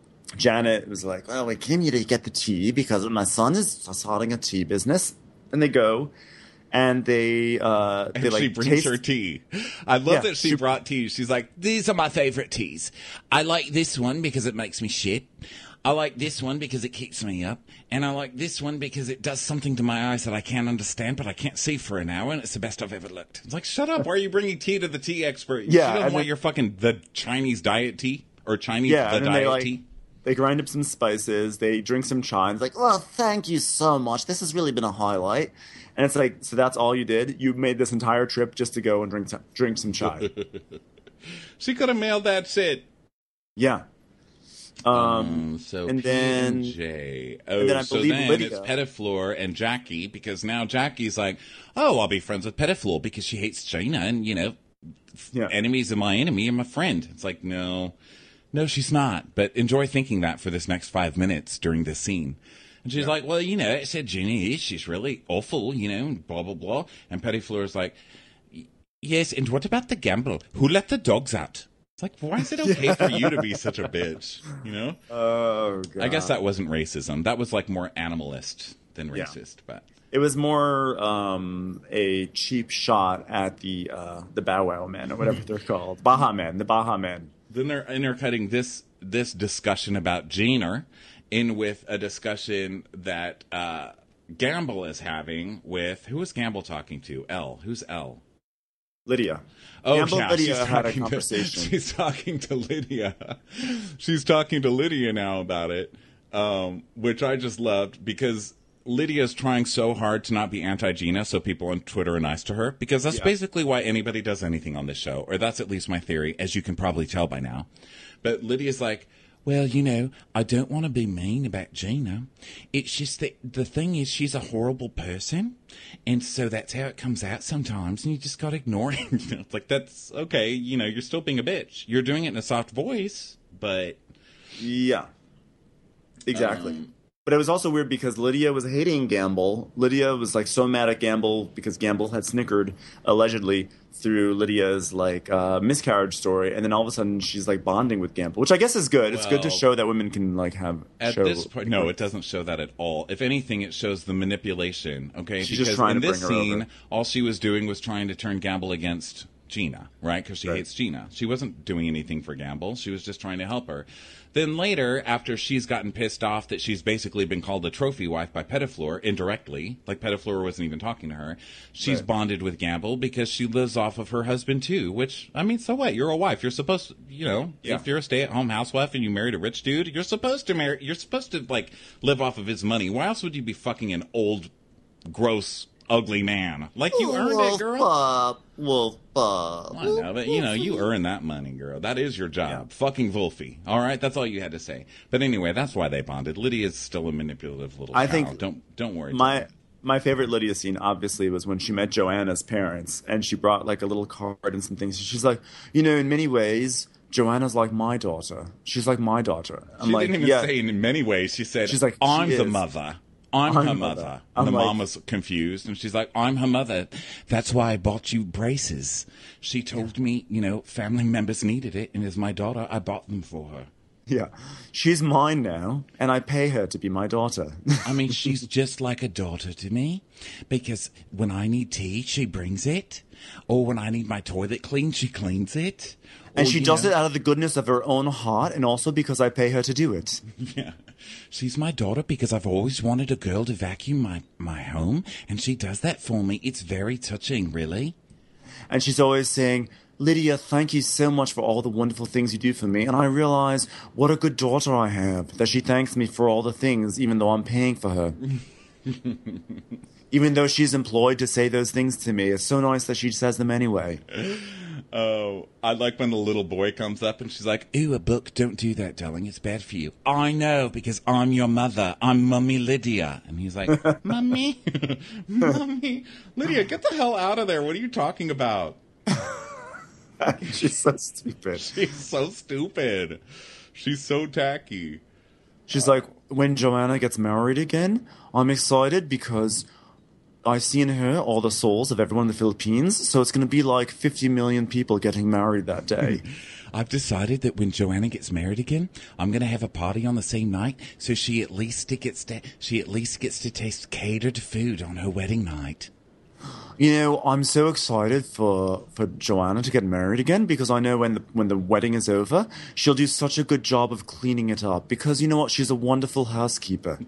Janet was like, "Well, we came here to get the tea because my son is starting a tea business," and they go. And they, uh, they And like she brings taste- her tea. I love Yeah, that she, she- brought tea. She's like, these are my favorite teas. I like this one because it makes me shit. I like this one because it keeps me up. And I like this one because it does something to my eyes that I can't understand, but I can't see for an hour, and it's the best I've ever looked. It's like, shut up. Why are you bringing tea to the tea expert? Yeah, She doesn't and want then- your fucking, the Chinese diet tea? Or Chinese, Yeah, the and then diet they like tea? they grind up some spices, they drink some chai, and it's like, Well, thank you so much. This has really been a highlight. and it's like, so that's all you did? You made this entire trip just to go and drink some, drink some chai? She could have mailed that shit. Yeah. Um, Um, so and P then- and J. Oh, then I so believe then Lydia- it's Pettifleur and Jackie because now Jackie's like, oh, I'll be friends with Pettifleur because she hates Gina, and you know, yeah. enemies of my enemy are my friend. It's like, no, no, she's not. But enjoy thinking that for this next five minutes during this scene. And she's like, well, you know, it said Gina is, she's really awful, you know, and blah, blah, blah. And Pettifleur's like, yes, and what about the gamble? Who let the dogs out? It's like, why is it okay for you to be such a bitch? You know? Oh, God. I guess that wasn't racism. That was like more animalist than Yeah. racist. But It was more um, a cheap shot at the uh, the Bow Wow Men or whatever they're called. Baha Men, the Baha Men. then they're intercutting this this discussion about Gina in with a discussion that uh, Gamble is having with who is Gamble talking to? L. Who's L? Lydia. Oh, Gamble yeah, Lydia she's had a talking to- conversation. she's talking to Lydia. She's talking to Lydia now about it, um, which I just loved because Lydia's trying so hard to not be anti-Gina so people on Twitter are nice to her, because that's Yeah. basically why anybody does anything on this show, or that's at least my theory, as you can probably tell by now. But Lydia's like, well, you know, I don't want to be mean about Gina. It's just that the thing is she's a horrible person, and so that's how it comes out sometimes, and you just got to ignore it. You know, it's like, that's okay, you know, you're still being a bitch. You're doing it in a soft voice, but... Yeah. Exactly. Um, but it was also weird because Lydia was hating Gamble. Lydia was like so mad at Gamble because Gamble had snickered allegedly through Lydia's like uh, miscarriage story, and then all of a sudden she's like bonding with Gamble, which I guess is good. It's good to Well, show that women can like have At show, this point, no, it doesn't show that at all. If anything, it shows the manipulation. Okay, She's because just trying in to this bring her scene, over. all she was doing was trying to turn Gamble against Gina, right? Because she Right. hates Gina. She wasn't doing anything for Gamble. She was just trying to help her. Then later, after she's gotten pissed off that she's basically been called a trophy wife by Pettifleur indirectly, like Pettifleur wasn't even talking to her, she's Right. bonded with Gamble because she lives off of her husband too. Which, I mean, so what? You're a wife. You're supposed to, you know, Yeah. if you're a stay-at-home housewife and you married a rich dude, you're supposed to marry. You're supposed to like live off of his money. Why else would you be fucking an old, gross, ugly man? Like you earned it, Wolf girl. Bob, Wolf Bob. I know, but you know, you earn that money, girl. That is your job. Fucking Wolfie. All right, that's all you had to say. But anyway, that's why they bonded. Lydia's still a manipulative little I cow. think don't don't worry. My Jen. my favorite Lydia scene obviously was when she met Joanna's parents and she brought like a little card and some things. She's like, you know, in many ways, Joanna's like my daughter. She's like my daughter. I'm She like, didn't even yeah. say in many ways. She said, She's like, I'm she the is. mother. I'm, I'm her the mother. mother. And the I'm like- mom was confused, and she's like, I'm her mother. That's why I bought you braces. She told me, you know, family members needed it, and as my daughter, I bought them for her. Yeah. She's mine now, and I pay her to be my daughter. I mean, she's just like a daughter to me because when I need tea, she brings it. Or when I need my toilet cleaned, she cleans it. And Or, she you does know- it out of the goodness of her own heart, and also because I pay her to do it. Yeah. She's my daughter because I've always wanted a girl to vacuum my, my home, and she does that for me. It's very touching, really. And she's always saying, Lydia, thank you so much for all the wonderful things you do for me. And I realize what a good daughter I have, that she thanks me for all the things, even though I'm paying for her. Even though she's employed to say those things to me. It's so nice that she says them anyway. Oh, I like when the little boy comes up and she's like, ooh, a book, don't do that, darling. It's bad for you. I know, because I'm your mother. I'm Mummy Lydia. And he's like, Mummy? Mummy? Lydia, get the hell out of there. What are you talking about? She's so stupid. She's so stupid. She's so tacky. She's like, when Joanna gets married again, I'm excited because I see in her all the souls of everyone in the Philippines. So it's going to be like fifty million people getting married that day. I've decided that when Joanna gets married again, I'm going to have a party on the same night, so she at least gets to, she at least gets to taste catered food on her wedding night. You know, I'm so excited for, for Joanna to get married again because I know when the when the wedding is over, she'll do such a good job of cleaning it up because you know what? She's a wonderful housekeeper.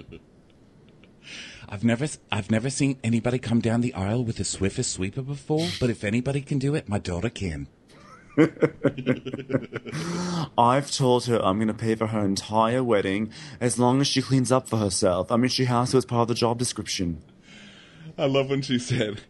I've never I've never seen anybody come down the aisle with a Swiffer sweeper before, but if anybody can do it, my daughter can. I've told her I'm going to pay for her entire wedding as long as she cleans up for herself. I mean, she has to as part of the job description. I love when she said,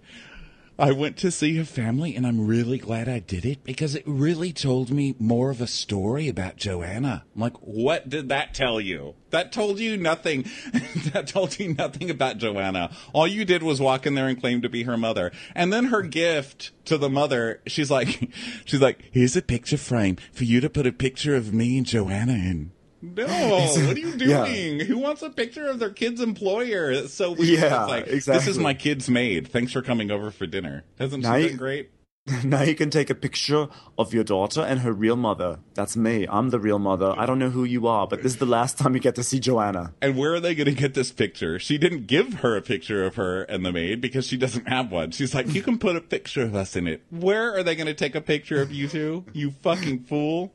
I went to see her family and I'm really glad I did it because it really told me more of a story about Joanna. I'm like, what did that tell you? That told you nothing. That told you nothing about Joanna. All you did was walk in there and claim to be her mother. And then her gift to the mother, she's like, she's like, here's a picture frame for you to put a picture of me and Joanna in. No, what are you doing? Yeah. Who wants a picture of their kid's employer? It's so weird. Yeah, It's like, exactly. This is my kid's maid. Thanks for coming over for dinner. Hasn't she Now been you- great? Now you can take a picture of your daughter and her real mother. That's me. I'm the real mother. I don't know who you are, but this is the last time you get to see Joanna. And where are they going to get this picture? She didn't give her a picture of her and the maid because she doesn't have one. She's like, you can put a picture of us in it. Where are they going to take a picture of you two? You fucking fool.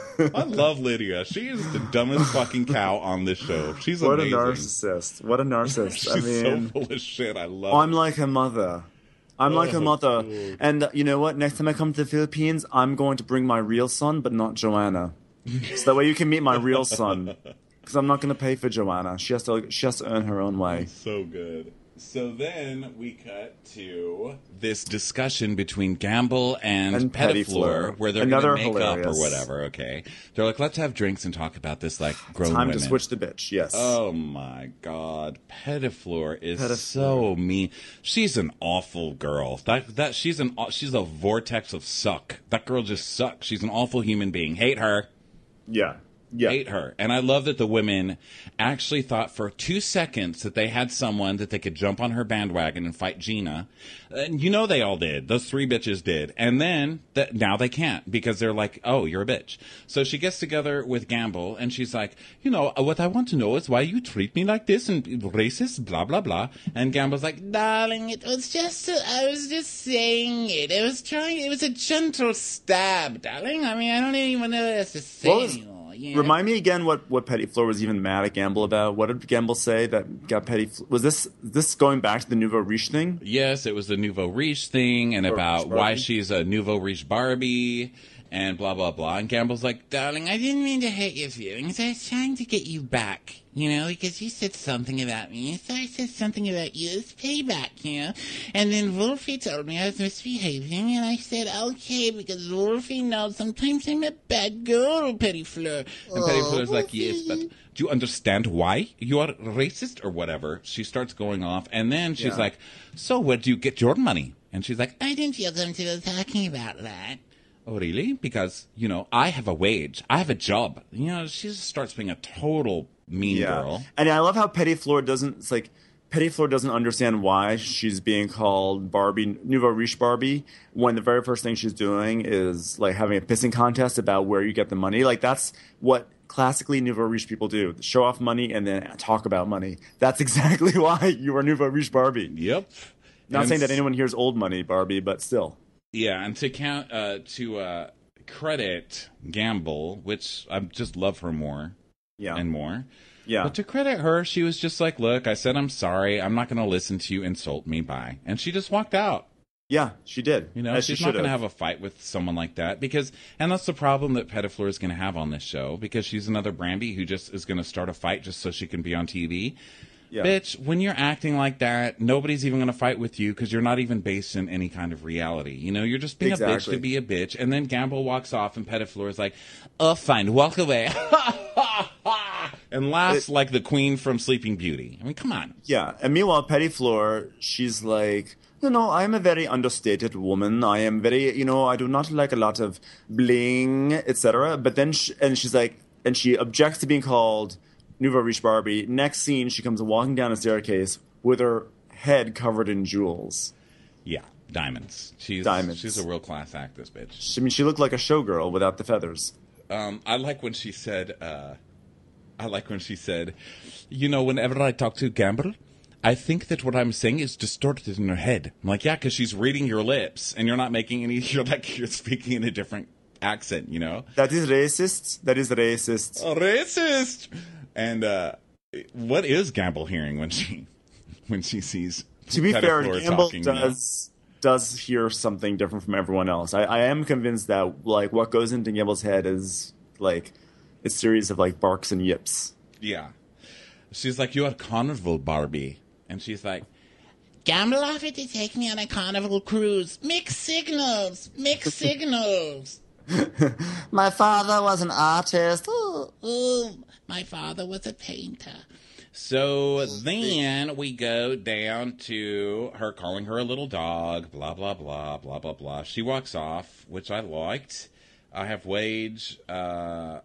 I love Lydia. She is the dumbest fucking cow on this show. She's What amazing. a narcissist. What a narcissist. She's I mean, so full of shit. I love I'm it. like her mother. I'm like her Oh, mother. cool. And uh, you know what? Next time I come to the Philippines, I'm going to bring my real son, but not Joanna. So that way you can meet my real son. Because I'm not going to pay for Joanna. She has to. She has to earn her own way. So good. So then we cut to this discussion between Gamble and, And Pettifleur, Pettifleur. where they're Another going to make up hilarious. or whatever. Okay, they're like, let's have drinks and talk about this like grown Time women. to switch the bitch. Yes. Oh my God, Pettifleur is Pettifleur. so mean. She's an awful girl. That that she's an she's a vortex of suck. That girl just sucks. She's an awful human being. Hate her. yeah. Yeah. Hate her. And I love that the women actually thought for two seconds that they had someone that they could jump on her bandwagon and fight Gina. And you know they all did. Those three bitches did. And then that now they can't because they're like, oh, you're a bitch. So she gets together with Gamble and she's like, you know, what I want to know is why you treat me like this and racist, blah, blah, blah. And Gamble's like, Darling, it was just, a, I was just saying it. It was trying, it was a gentle stab, darling. I mean, I don't even know what else to say What was- anymore. You know? Remind me again what, what Pettifleur was even mad at Gamble about. What did Gamble say that got Pettifleur? Was this this going back to the Nouveau Riche thing? yes, it was the Nouveau Riche thing and about Riche why Barbie. she's a Nouveau Riche Barbie and blah, blah, blah. And Gamble's like, Darling, I didn't mean to hurt your feelings. I was trying to get you back, you know, because you said something about me, so I said something about you as payback, you know. And then Wolfie told me I was misbehaving, and I said, okay, because Wolfie knows sometimes I'm a bad girl, Pettifleur. And Pettifleur's like, yes, but do you understand why you are racist or whatever? She starts going off, and then she's Yeah. like, so where do you get your money? And she's like, I didn't feel comfortable talking about that. oh, really? Because, you know, I have a wage. I have a job. You know, she just starts being a total mean girl. And I love how Pettifleur doesn't. It's like Pettifleur doesn't understand why she's being called Barbie, Nouveau Riche Barbie, when the very first thing she's doing is like having a pissing contest about where you get the money. Like that's what classically nouveau riche people do: show off money and then talk about money. That's exactly why you are nouveau riche Barbie. Yep. Not And saying that s- anyone here is old money Barbie, but still. Yeah, and to count uh, to uh, credit Gamble, which I just love her more Yeah. and more. Yeah. But to credit her, she was just like, "Look, I said I'm sorry. I'm not going to listen to you insult me." Bye, and she just walked out. Yeah, she did. You know, As she's she not should going to have a fight with someone like that because, and that's the problem that Pettifleur is going to have on this show because she's another Brandy who just is going to start a fight just so she can be on T V. Yeah. Bitch, when you're acting like that, nobody's even going to fight with you because you're not even based in any kind of reality. You know, you're just being a bitch Exactly. to be a bitch. And then Gamble walks off and Pettifleur is like, oh, fine, walk away. and laughs It- like the queen from Sleeping Beauty. I mean, come on. Yeah, and meanwhile, Pettifleur, she's like, you know, I am a very understated woman. I am very, you know, I do not like a lot of bling, et cetera. But then, she, and she's like, and she objects to being called Nouveau Riche Barbie. Next scene, she comes walking down a staircase with her head covered in jewels. Yeah, diamonds. She's, Diamonds. She's a world-class actress, bitch. She, I mean, she looked like a showgirl without the feathers. Um, I like when she said, uh, I like when she said, you know, whenever I talk to Gamble, I think that what I'm saying is distorted in her head. I'm like, yeah, because she's reading your lips, and you're not making any. You're like you're speaking in a different accent, you know. That is racist. That is racist. A racist. And uh, what is Gamble hearing when she when she sees? To be fair, Pettifleur Gamble talking, you know? does does hear something different from everyone else. I, I am convinced that like what goes into Gamble's head is like a series of like barks and yips. Yeah. She's like, you are Carnival Barbie, and she's like, Gamble offered to take me on a carnival cruise. Mixed signals. Mixed signals. My father was an artist. Oh, oh, my father was a painter. So then we go down to her calling her a little dog, blah, blah, blah, blah, blah, blah. She walks off, which I liked. I have wage. Uh,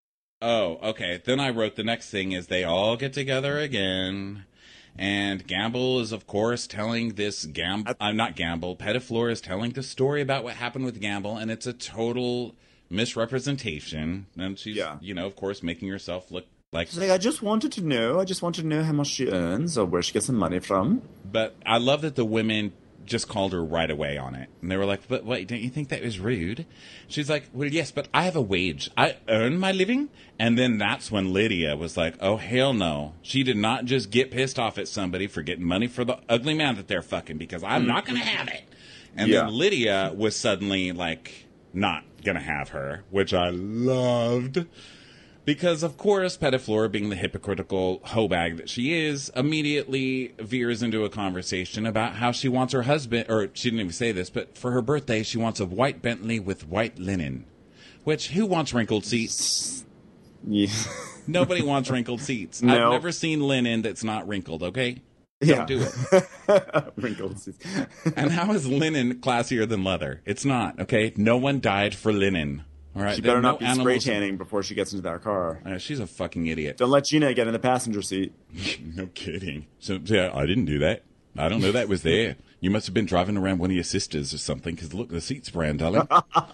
oh, okay. Then I wrote the next thing is they all get together again. And Gamble is, of course, telling this Gamble. I'm not Gamble. Pettifleur is telling the story about what happened with Gamble, and it's a total misrepresentation. And she's, Yeah. you know, of course, making herself look like. She's like, I just wanted to know. I just wanted to know how much she earns or where she gets the money from. But I love that the women just called her right away on it. And they were like, but wait, don't you think that was rude? She's like, well, yes, but I have a wage. I earn my living. And then that's when Lydia was like, oh, hell no. She did not just get pissed off at somebody for getting money for the ugly man that they're fucking because I'm not going to have it. And Yeah. then Lydia was suddenly like, not going to have her, which I loved. Because, of course, Pettifleur, being the hypocritical hoe bag that she is, immediately veers into a conversation about how she wants her husband, or she didn't even say this, but for her birthday, she wants a white Bentley with white linen. Which, who wants wrinkled seats? Yeah. Nobody wants wrinkled seats. No. I've never seen linen that's not wrinkled, okay? Yeah. Don't do it. Wrinkles. And how is linen classier than leather? It's not, okay? No one died for linen. All right? She There better are not no be spray animals- tanning before she gets into that car. Uh, she's a fucking idiot. Don't let Gina get in the passenger seat. No kidding. So, yeah, I didn't do that. I don't know that was there. You must have been driving around one of your sisters or something, because look, the seat's brown, darling.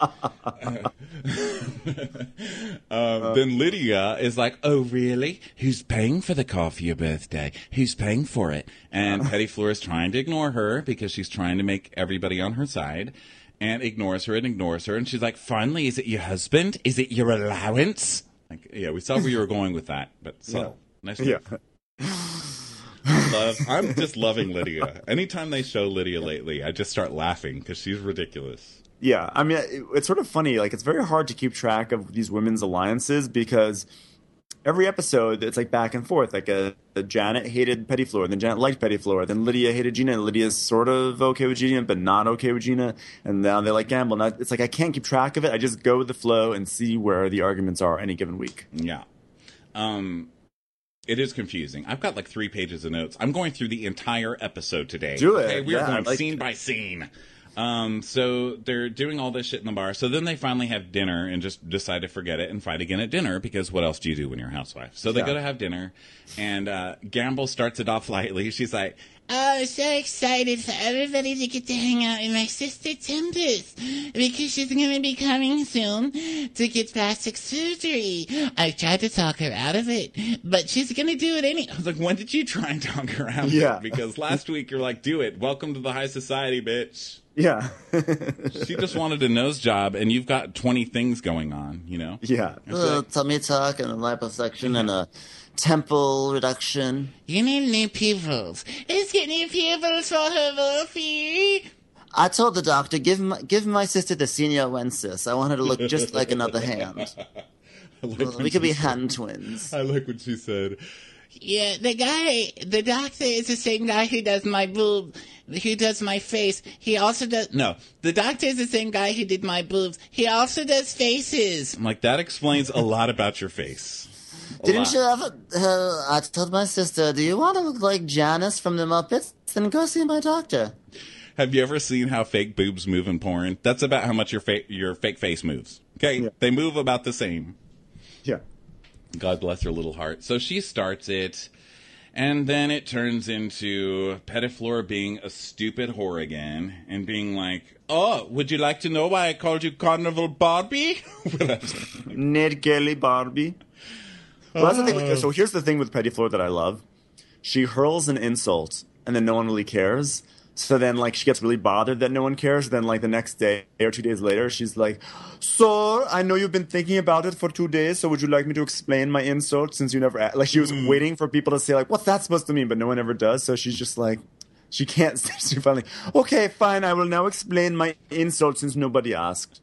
uh, um, then Lydia is like, oh, really? Who's paying for the car for your birthday? Who's paying for it? And Pettifleur is trying to ignore her because she's trying to make everybody on her side, and ignores her and ignores her. And she's like, finally, is it your husband? Is it your allowance? Like, yeah, we saw where you were going with that, but so nice. Yeah. I love, I'm just loving Lydia. Anytime they show Lydia lately, I just start laughing because she's ridiculous. Yeah, I mean, it, it's sort of funny. Like, it's very hard to keep track of these women's alliances because every episode, it's like back and forth. Like, a, a Janet hated Pettifleur, then Janet liked Pettifleur, then Lydia hated Gina, and Lydia's sort of okay with Gina, but not okay with Gina, and now they like Gamble. Now, it's like I can't keep track of it. I just go with the flow and see where the arguments are any given week. Yeah. Um, it is confusing. I've got like three pages of notes. I'm going through the entire episode today. Do it, Okay, we are yeah, going like- scene by scene. Um, so they're doing all this shit in the bar. So then they finally have dinner and just decide to forget it and fight again at dinner because what else do you do when you're a housewife? So they Yeah. go to have dinner, and uh, Gamble starts it off lightly. She's like, Oh, I'm so excited for everybody to get to hang out with my sister Tempest because she's going to be coming soon to get plastic surgery. I tried to talk her out of it, but she's going to do it anyway. I was like, when did you try and talk her out? Yeah. Because last week you're like, do it. Welcome to the high society, bitch. Yeah. She just wanted a nose job, and you've got twenty things going on, you know? Yeah. Uh, tummy tuck and a liposuction and a temple reduction. You need new pupils. Let's get new pupils for her, Wolfie. I told the doctor, give my, give my sister the seniorensis. I want her to look just like another hand. I like when We could be she said- hand twins. I like what she said. Yeah, the guy, the doctor is the same guy who does my boob, who does my face. He also does, no, the doctor is the same guy who did my boobs. He also does faces. I'm like, that explains a lot about your face. A Didn't lot. you ever? Uh, I told my sister, do you want to look like Janice from the Muppets? Then go see my doctor. Have you ever seen how fake boobs move in porn? That's about how much your fa- your fake face moves. Okay, Yeah. they move about the same. Yeah. God bless her little heart. So she starts it, and then it turns into Pettifleur being a stupid whore again and being like, "Oh, would you like to know why I called you Carnival Barbie?" Ned Kelly Barbie. Well, that's the thing with, so here's the thing with Pettifleur that I love. She hurls an insult, and then no one really cares. So then, like, she gets really bothered that no one cares. Then, like, the next day or two days later, she's like, "Sir, I know you've been thinking about it for two days, so would you like me to explain my insult since you never..." a-" Like, she was waiting for people to say, like, "What's that supposed to mean?" But no one ever does, so she's just like... She can't... She finally... "Okay, fine, I will now explain my insult since nobody asked."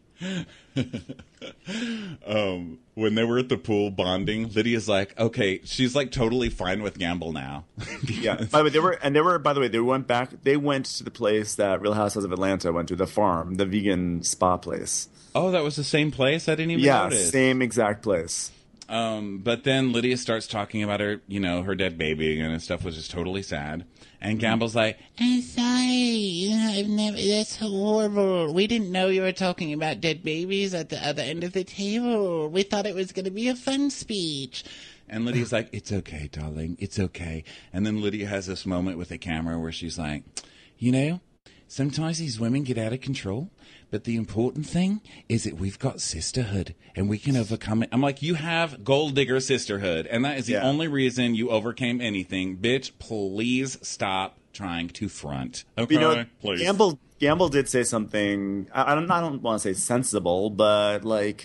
um, when they were at the pool bonding, Lydia's like, okay, she's like totally fine with Gamble now. Yeah. By the way, they were, and they were. By the way, they went back. They went to the place that Real Housewives of Atlanta went to, the farm, the vegan spa place. Oh, that was the same place? I didn't even Yeah, notice. same exact place. Um, but then Lydia starts talking about her, you know, her dead baby and stuff, was just totally sad. And Gamble's like, I'm sorry. You know, I've never, that's horrible. We didn't know you were talking about dead babies at the other end of the table. We thought it was going to be a fun speech. and Lydia's like, it's okay, darling, it's okay. And then Lydia has this moment with the camera where she's like, you know, sometimes these women get out of control, but the important thing is that we've got sisterhood and we can overcome it. I'm like, you have gold digger sisterhood, and that is the Yeah. only reason you overcame anything. Bitch, please stop trying to front. Okay, You know, please. Gamble Gamble did say something. I, I don't. I don't want to say sensible, but like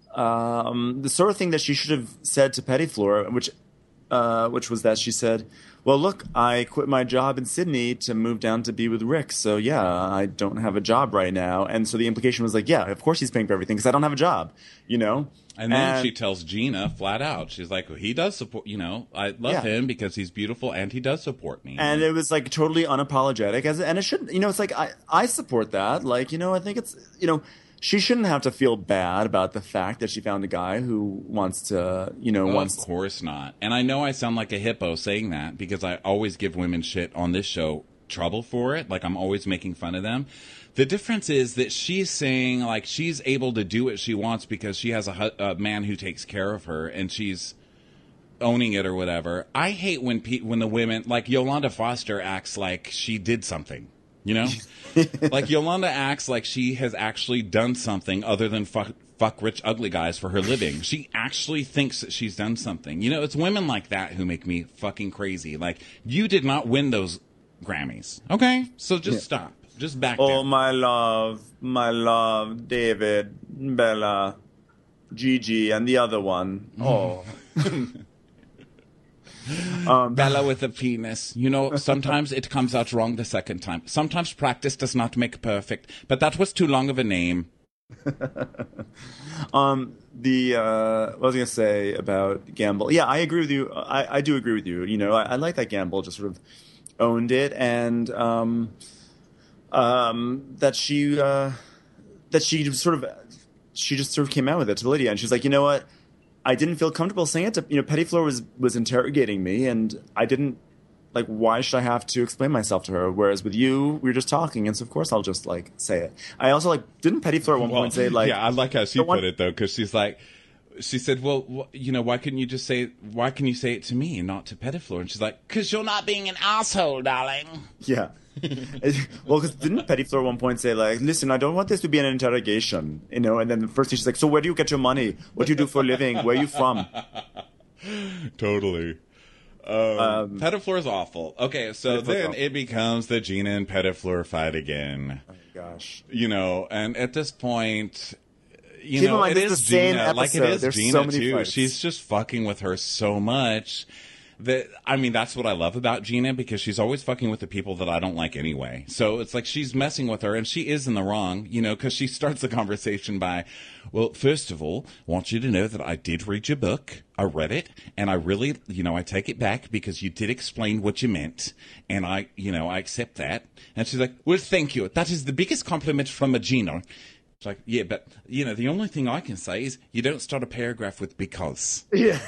um, the sort of thing that she should have said to Pettifleur, which uh, which was that she said, "Well, look, I quit my job in Sydney to move down to be with Rick. So yeah, I don't have a job right now." And so the implication was like, "Yeah, of course he's paying for everything because I don't have a job," you know. And then she tells Gina flat out, she's like, well, he does support, you know, I love Yeah. him because he's beautiful and he does support me. And it was like totally unapologetic, as and it shouldn't. You know, it's like I I support that. Like, you know, I think it's, you know, she shouldn't have to feel bad about the fact that she found a guy who wants to, you know, Of wants. course not. And I know I sound like a hippo saying that because I always give women shit on this show trouble for it. Like, I'm always making fun of them. The difference is that she's saying, like, she's able to do what she wants because she has a, hu- a man who takes care of her and she's owning it or whatever. I hate when pe- when the women, like Yolanda Foster, acts like she did something. You know? Like, Yolanda acts like she has actually done something other than fuck, fuck rich, ugly guys for her living. She actually thinks that she's done something. You know, it's women like that who make me fucking crazy. Like, you did not win those Grammys. Okay? So just stop. Just back Oh, down. my love, my love, David, Bella, Gigi, and the other one. Oh. Bella with a penis. You know, sometimes it comes out wrong the second time. Sometimes practice does not make perfect. But that was too long of a name. Um, the uh, what was I gonna say about Gamble? Yeah, I agree with you. I, I do agree with you. You know, I, I like that Gamble just sort of owned it, and um, um, that she uh, that she just sort of she just sort of came out with it to Lydia, and she's like, you know what? I didn't feel comfortable saying it to, you know, Pettifleur was was interrogating me, and I didn't Like, why should I have to explain myself to her? Whereas with you, we were just talking, and so of course I'll just like say it. I also like didn't Petty Fleur at one Well, point say like, yeah, I like how she one- put it though, because she's like, she said, well, wh- you know, why couldn't you just say, why can you say it to me and not to Pettifleur? And she's like, Because you're not being an asshole, darling. yeah. Well, because didn't Petty Fleur at one point say like, listen, I don't want this to be an interrogation, you know? And then the first thing she's like, so where do you get your money? What do you do for a living? Where are you from? totally. Um, Um, Pettifleur's awful. Okay, so Pettifleur's then awful. it becomes the Gina and Pettifleur fight again. Oh my gosh. You know, and at this point, you Keep in know, mind, it this is is the same Gina. Like it episode. is There's Gina so many too. fights. She's just fucking with her so much that I mean, that's what I love about Gina, because she's always fucking with the people that I don't like anyway. So it's like she's messing with her, and she is in the wrong, you know, because she starts the conversation by, well, first of all, I want you to know that I did read your book. I read it, and I really, you know, I take it back because you did explain what you meant, and I, you know, I accept that. And she's like, well, thank you. That is the biggest compliment from a Gina. It's like, yeah, but, you know, the only thing I can say is you don't start a paragraph with because. Yeah.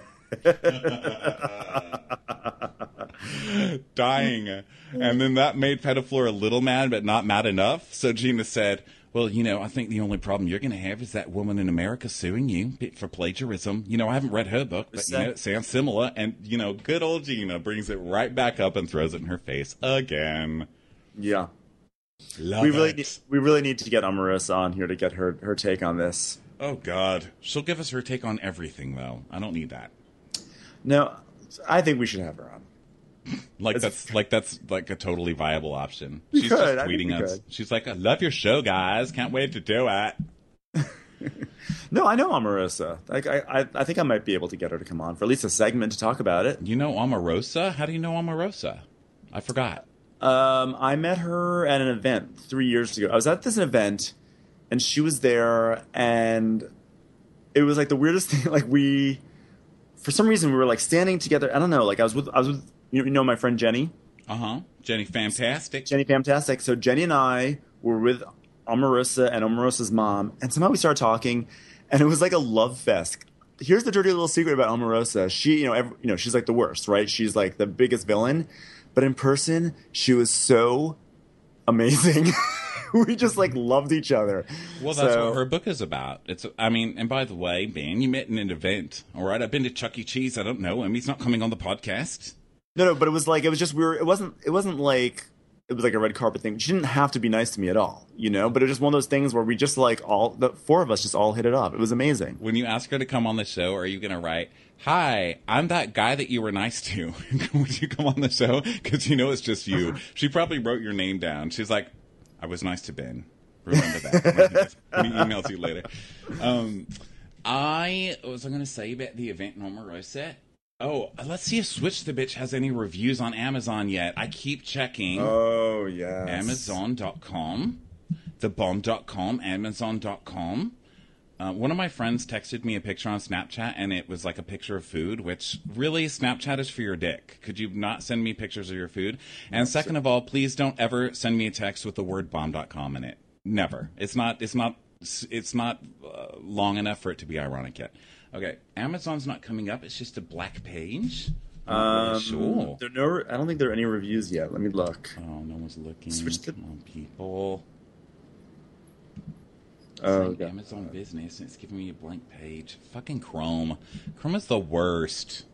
Dying. And then that made Pettifleur a little mad, but not mad enough. So Gina said, well, you know, I think the only problem you're going to have is that woman in America suing you for plagiarism. You know, I haven't read her book, but, you know, it sounds similar. And, you know, good old Gina brings it right back up and throws it in her face again. Yeah. Love We really, it. need, we really need to get Omarosa on here to get her, her take on this. Oh, God. She'll give us her take on everything, though. I don't need that. No, I think we should have her on. Like It's- that's like that's like a totally viable option. We She's could, just I think tweeting we us. could. She's like, "I love your show, guys. Can't wait to do it." No, I know Omarosa. Like, I, I, I think I might be able to get her to come on for at least a segment to talk about it. You know Omarosa? How do you know Omarosa? I forgot. Um, I met her at an event three years ago. I was at this event, and she was there, and it was like the weirdest thing. Like we, for some reason, we were like standing together. I don't know. Like I was with, I was with, you know, my friend Jenny, Uh huh. Jenny, fantastic. Jenny Fantastic. So Jenny and I were with Omarosa and Omarosa's mom, and somehow we started talking, and it was like a love fest. Here's the dirty little secret about Omarosa. She, you know, every, you know, she's like the worst, right? She's like the biggest villain, but in person, she was so amazing. We just like loved each other. Well, that's So- what her book is about. It's, I mean, and by the way, Ben, you met in an event. All right, I've been to Chuck E. Cheese. I don't know him. He's not coming on the podcast. No, no, but it was like it was just we were. It wasn't. It wasn't like it was like a red carpet thing. She didn't have to be nice to me at all, you know. But it was just one of those things where we just like all the four of us just all hit it off. It was amazing. When you ask her to come on the show, are you going to write, "Hi, I'm that guy that you were nice to. Would you come on the show?" Because you know it's just you. She probably wrote your name down. She's like, "I was nice to Ben. Remember that." When he emails you later. Um, I what was I going to say about the event in Omarosa? Oh, let's see if Switch the Bitch has any reviews on Amazon yet. I keep checking. Oh yeah. Amazon dot com, the bomb dot com, Amazon dot com. Uh, one of my friends texted me a picture on Snapchat, and it was like a picture of food, which really, Snapchat is for your dick. Could you not send me pictures of your food? And second of all, please don't ever send me a text with the word bomb dot com in it. Never. It's not, it's not, it's not uh, long enough for it to be ironic yet. Okay, Amazon's not coming up. It's just a black page. I'm not really Um, sure. There are no. I don't think there are any reviews yet. Let me look. Oh, no one's looking. Switch the- Come on, people. Oh, Like okay. Amazon Business, and it's giving me a blank page. Fucking Chrome. Chrome is the worst.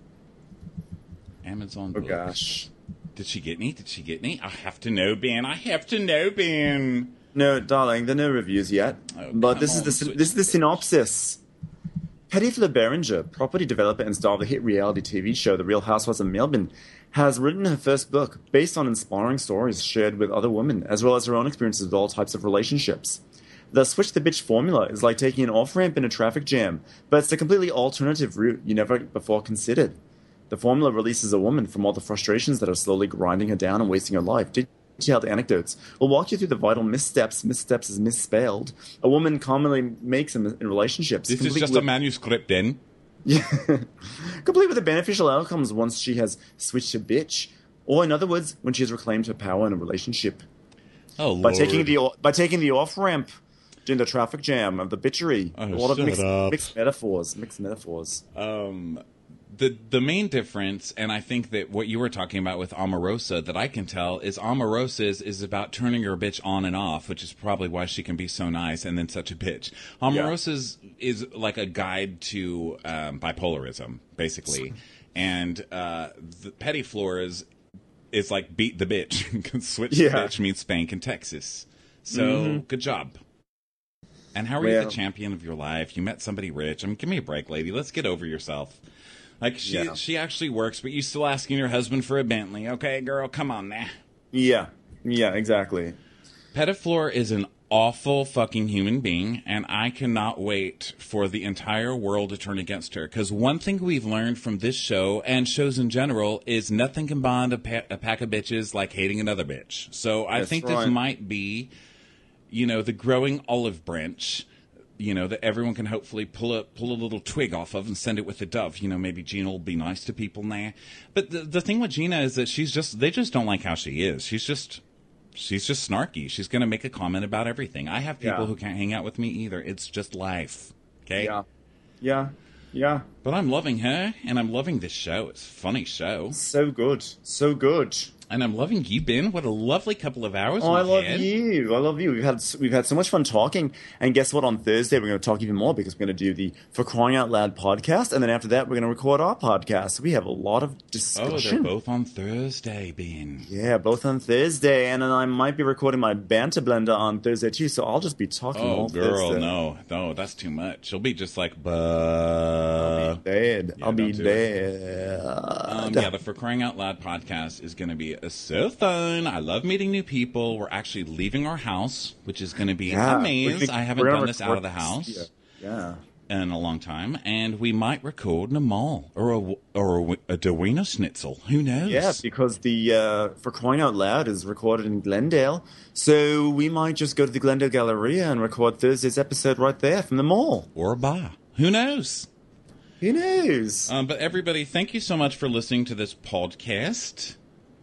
Amazon Oh Books. gosh. Did she get me? Did she get me? I have to know, Ben. I have to know, Ben. No, darling, there are no reviews yet. Oh, but come this is on, the Switch this is the Bitch. synopsis. Petty Fleur Beringer, property developer and star of the hit reality T V show The Real Housewives of Melbourne, has written her first book based on inspiring stories shared with other women, as well as her own experiences with all types of relationships. The Switch the Bitch formula is like taking an off-ramp in a traffic jam, but it's a completely alternative route you never before considered. The formula releases a woman from all the frustrations that are slowly grinding her down and wasting her life. Detailed anecdotes will walk you through the vital missteps. Missteps is misspelled. A woman commonly makes in in relationships. This is complete just with- a manuscript, then. Yeah. Complete with the beneficial outcomes once she has switched to bitch. Or in other words, when she has reclaimed her power in a relationship. Oh, By Lord. taking the by taking the off ramp during the traffic jam of the bitchery. Oh, a lot of shut mixed, up. mixed metaphors. Mixed metaphors. Um, the the main difference, and I think that what you were talking about with Omarosa that I can tell is Omarosa's is about turning your bitch on and off, which is probably why she can be so nice and then such a bitch. Omarosa's yeah. is like a guide to um, bipolarism, basically, and uh, the Petty Floors is like beat the bitch. Switch yeah. the bitch means spank in Texas. So mm-hmm. good job. And how are well, you the champion of your life? You met somebody rich. I mean, give me a break, lady. Let's get over yourself. Like, she yeah. she actually works, but you still asking your husband for a Bentley. Okay, girl, come on now. Yeah. Yeah, exactly. Pettiflor is an awful fucking human being, and I cannot wait for the entire world to turn against her. Because one thing we've learned from this show, and shows in general, is nothing can bond a, pa- a pack of bitches like hating another bitch. So I That's think right. this might be, you know, the growing olive branch, you know, that everyone can hopefully pull a pull a little twig off of and send it with a dove. You know, maybe Gina will be nice to people now. But the the thing with Gina is that she's just, they just don't like how she is. She's just, she's just snarky. She's going to make a comment about everything. I have people yeah. who can't hang out with me either. It's just life. Okay? Yeah. Yeah. Yeah. But I'm loving her, and I'm loving this show. It's a funny show. So good. So good. And I'm loving you, Ben. What a lovely couple of hours. Oh, I love had. you. I love you. We've had we've had so much fun talking. And guess what? On Thursday, we're going to talk even more because we're going to do the For Crying Out Loud podcast. And then after that, we're going to record our podcast. So we have a lot of discussion. Oh, they're both on Thursday, Ben. Yeah, both on Thursday. And then I might be recording my banter blender on Thursday, too. So I'll just be talking oh, all girl, Thursday. no. No, that's too much. She'll be just like, buh. I'll be dead. Yeah, I'll be dead. dead. Um, yeah, the For Crying Out Loud podcast is going to be a so fun. I love meeting new people. We're actually leaving our house, which is going to be yeah, amazing. I haven't done this out of the house yeah. in a long time. And we might record a mall or a, or a, a Deweyno Schnitzel. Who knows? Yeah, because the uh, For Crying Out Loud is recorded in Glendale. So we might just go to the Glendale Galleria and record Thursday's episode right there from the mall. Or a bar. Who knows? Who knows? Um, but everybody, thank you so much for listening to this podcast.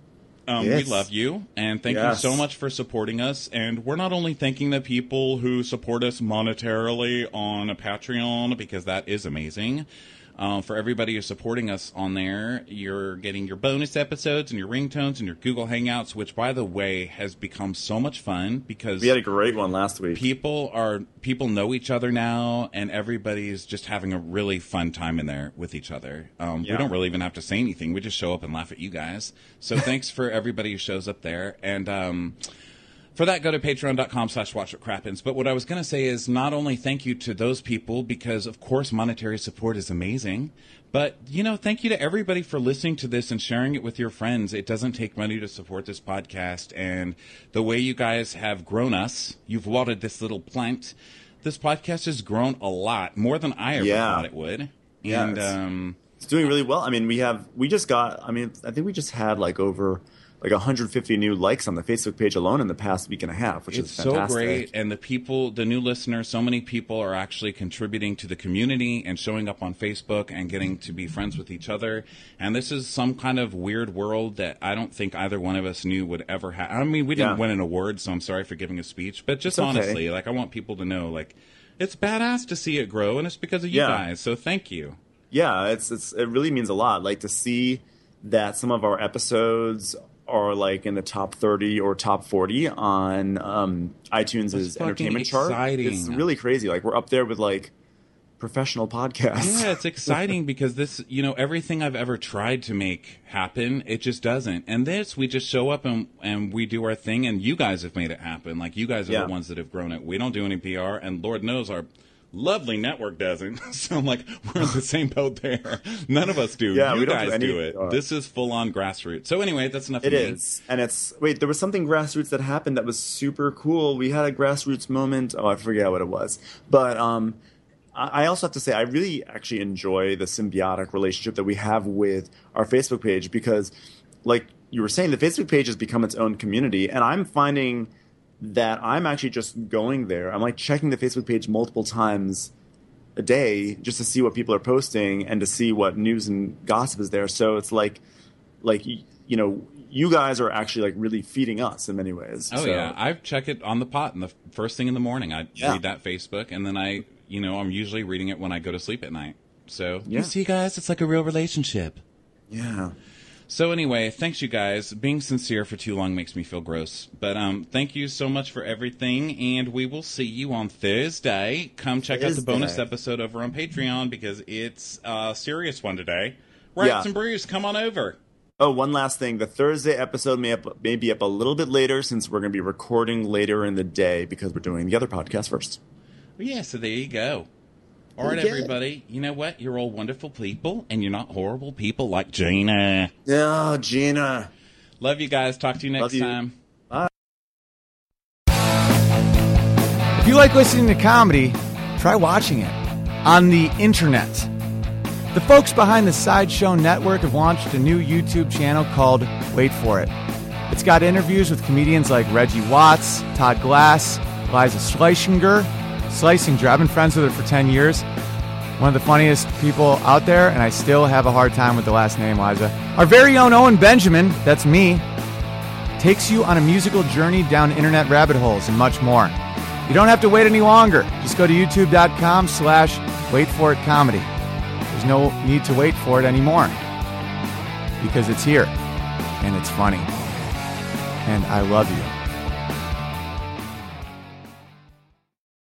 Um, yes. We love you, and thank yes. you so much for supporting us. And we're not only thanking the people who support us monetarily on a Patreon, because that is amazing. Um, for everybody who's supporting us on there, you're getting your bonus episodes and your ringtones and your Google Hangouts, which, by the way, has become so much fun because we had a great one last week. People are people know each other now, and everybody's just having a really fun time in there with each other. Um, yeah. We don't really even have to say anything; we just show up and laugh at you guys. So thanks for everybody who shows up there, and. Um, For that, go to patreon.com slash watch what crappens. But what I was going to say is not only thank you to those people, because, of course, monetary support is amazing, but, you know, thank you to everybody for listening to this and sharing it with your friends. It doesn't take money to support this podcast. And the way you guys have grown us, you've watered this little plant. This podcast has grown a lot, more than I ever yeah. thought it would. Yeah, and it's, um, it's doing really well. I mean, we have, we just got, I mean, I think we just had like over... like one hundred fifty new likes on the Facebook page alone in the past week and a half, which it's is fantastic. so great. And the people, the new listeners, so many people are actually contributing to the community and showing up on Facebook and getting to be friends with each other. And this is some kind of weird world that I don't think either one of us knew would ever happen. I mean, we didn't yeah. win an award, so I'm sorry for giving a speech. But just okay. honestly, like, I want people to know, like, it's badass to see it grow, and it's because of you yeah. guys. So thank you. Yeah, it's it's it really means a lot. Like, to see that some of our episodes are like in the top thirty or top forty on um, iTunes' entertainment chart. It's really crazy. Like, we're up there with like professional podcasts. Yeah, it's exciting because this, you know, everything I've ever tried to make happen, it just doesn't. And this, we just show up and and we do our thing, and you guys have made it happen. Like, you guys are yeah. the ones that have grown it. We don't do any P R, and Lord knows our lovely network doesn't. So I'm like, we're in the same boat there. None of us do. Yeah, you we don't guys do, any, do it. uh, this is full on grassroots. So anyway, that's enough It of me. is. And it's, wait, there was something grassroots that happened that was super cool. We had a grassroots moment. Oh, I forget what it was. But um, I also have to say, I really actually enjoy the symbiotic relationship that we have with our Facebook page because, like you were saying, the Facebook page has become its own community. And I'm finding that I'm actually just going there. I'm like checking the Facebook page multiple times a day just to see what people are posting and to see what news and gossip is there. So it's like, like you know, you guys are actually like really feeding us in many ways. Oh so. yeah, I check it on the pot in the first thing in the morning. I yeah. read that Facebook, and then I, you know, I'm usually reading it when I go to sleep at night. So Yeah. you see, guys, it's like a real relationship. Yeah. So anyway, thanks you guys. Being sincere for too long makes me feel gross. But um, thank you so much for everything, and we will see you on Thursday. Come check out the bonus Thursday. episode over on Patreon because it's a serious one today. Rights Yeah. and Brews, come on over. Oh, one last thing. The Thursday episode may, up, may be up a little bit later since we're going to be recording later in the day because we're doing the other podcast first. Yeah, so there you go. All right, Okay. everybody. You know what? You're all wonderful people, and you're not horrible people like Gina. Oh, Gina. Love you guys. Talk to you next Love you. time. If you like listening to comedy, try watching it on the internet. The folks behind the Sideshow Network have launched a new YouTube channel called Wait For It. It's got interviews with comedians like Reggie Watts, Todd Glass, Liza Schlesinger. Schlesinger, I've been friends with her for ten years. One of the funniest people out there, and I still have a hard time with the last name, Liza. Our very own Owen Benjamin, that's me, takes you on a musical journey down internet rabbit holes and much more. You don't have to wait any longer. Just go to youtube.com slash wait for it comedy. There's no need to wait for it anymore because it's here and it's funny. And I love you.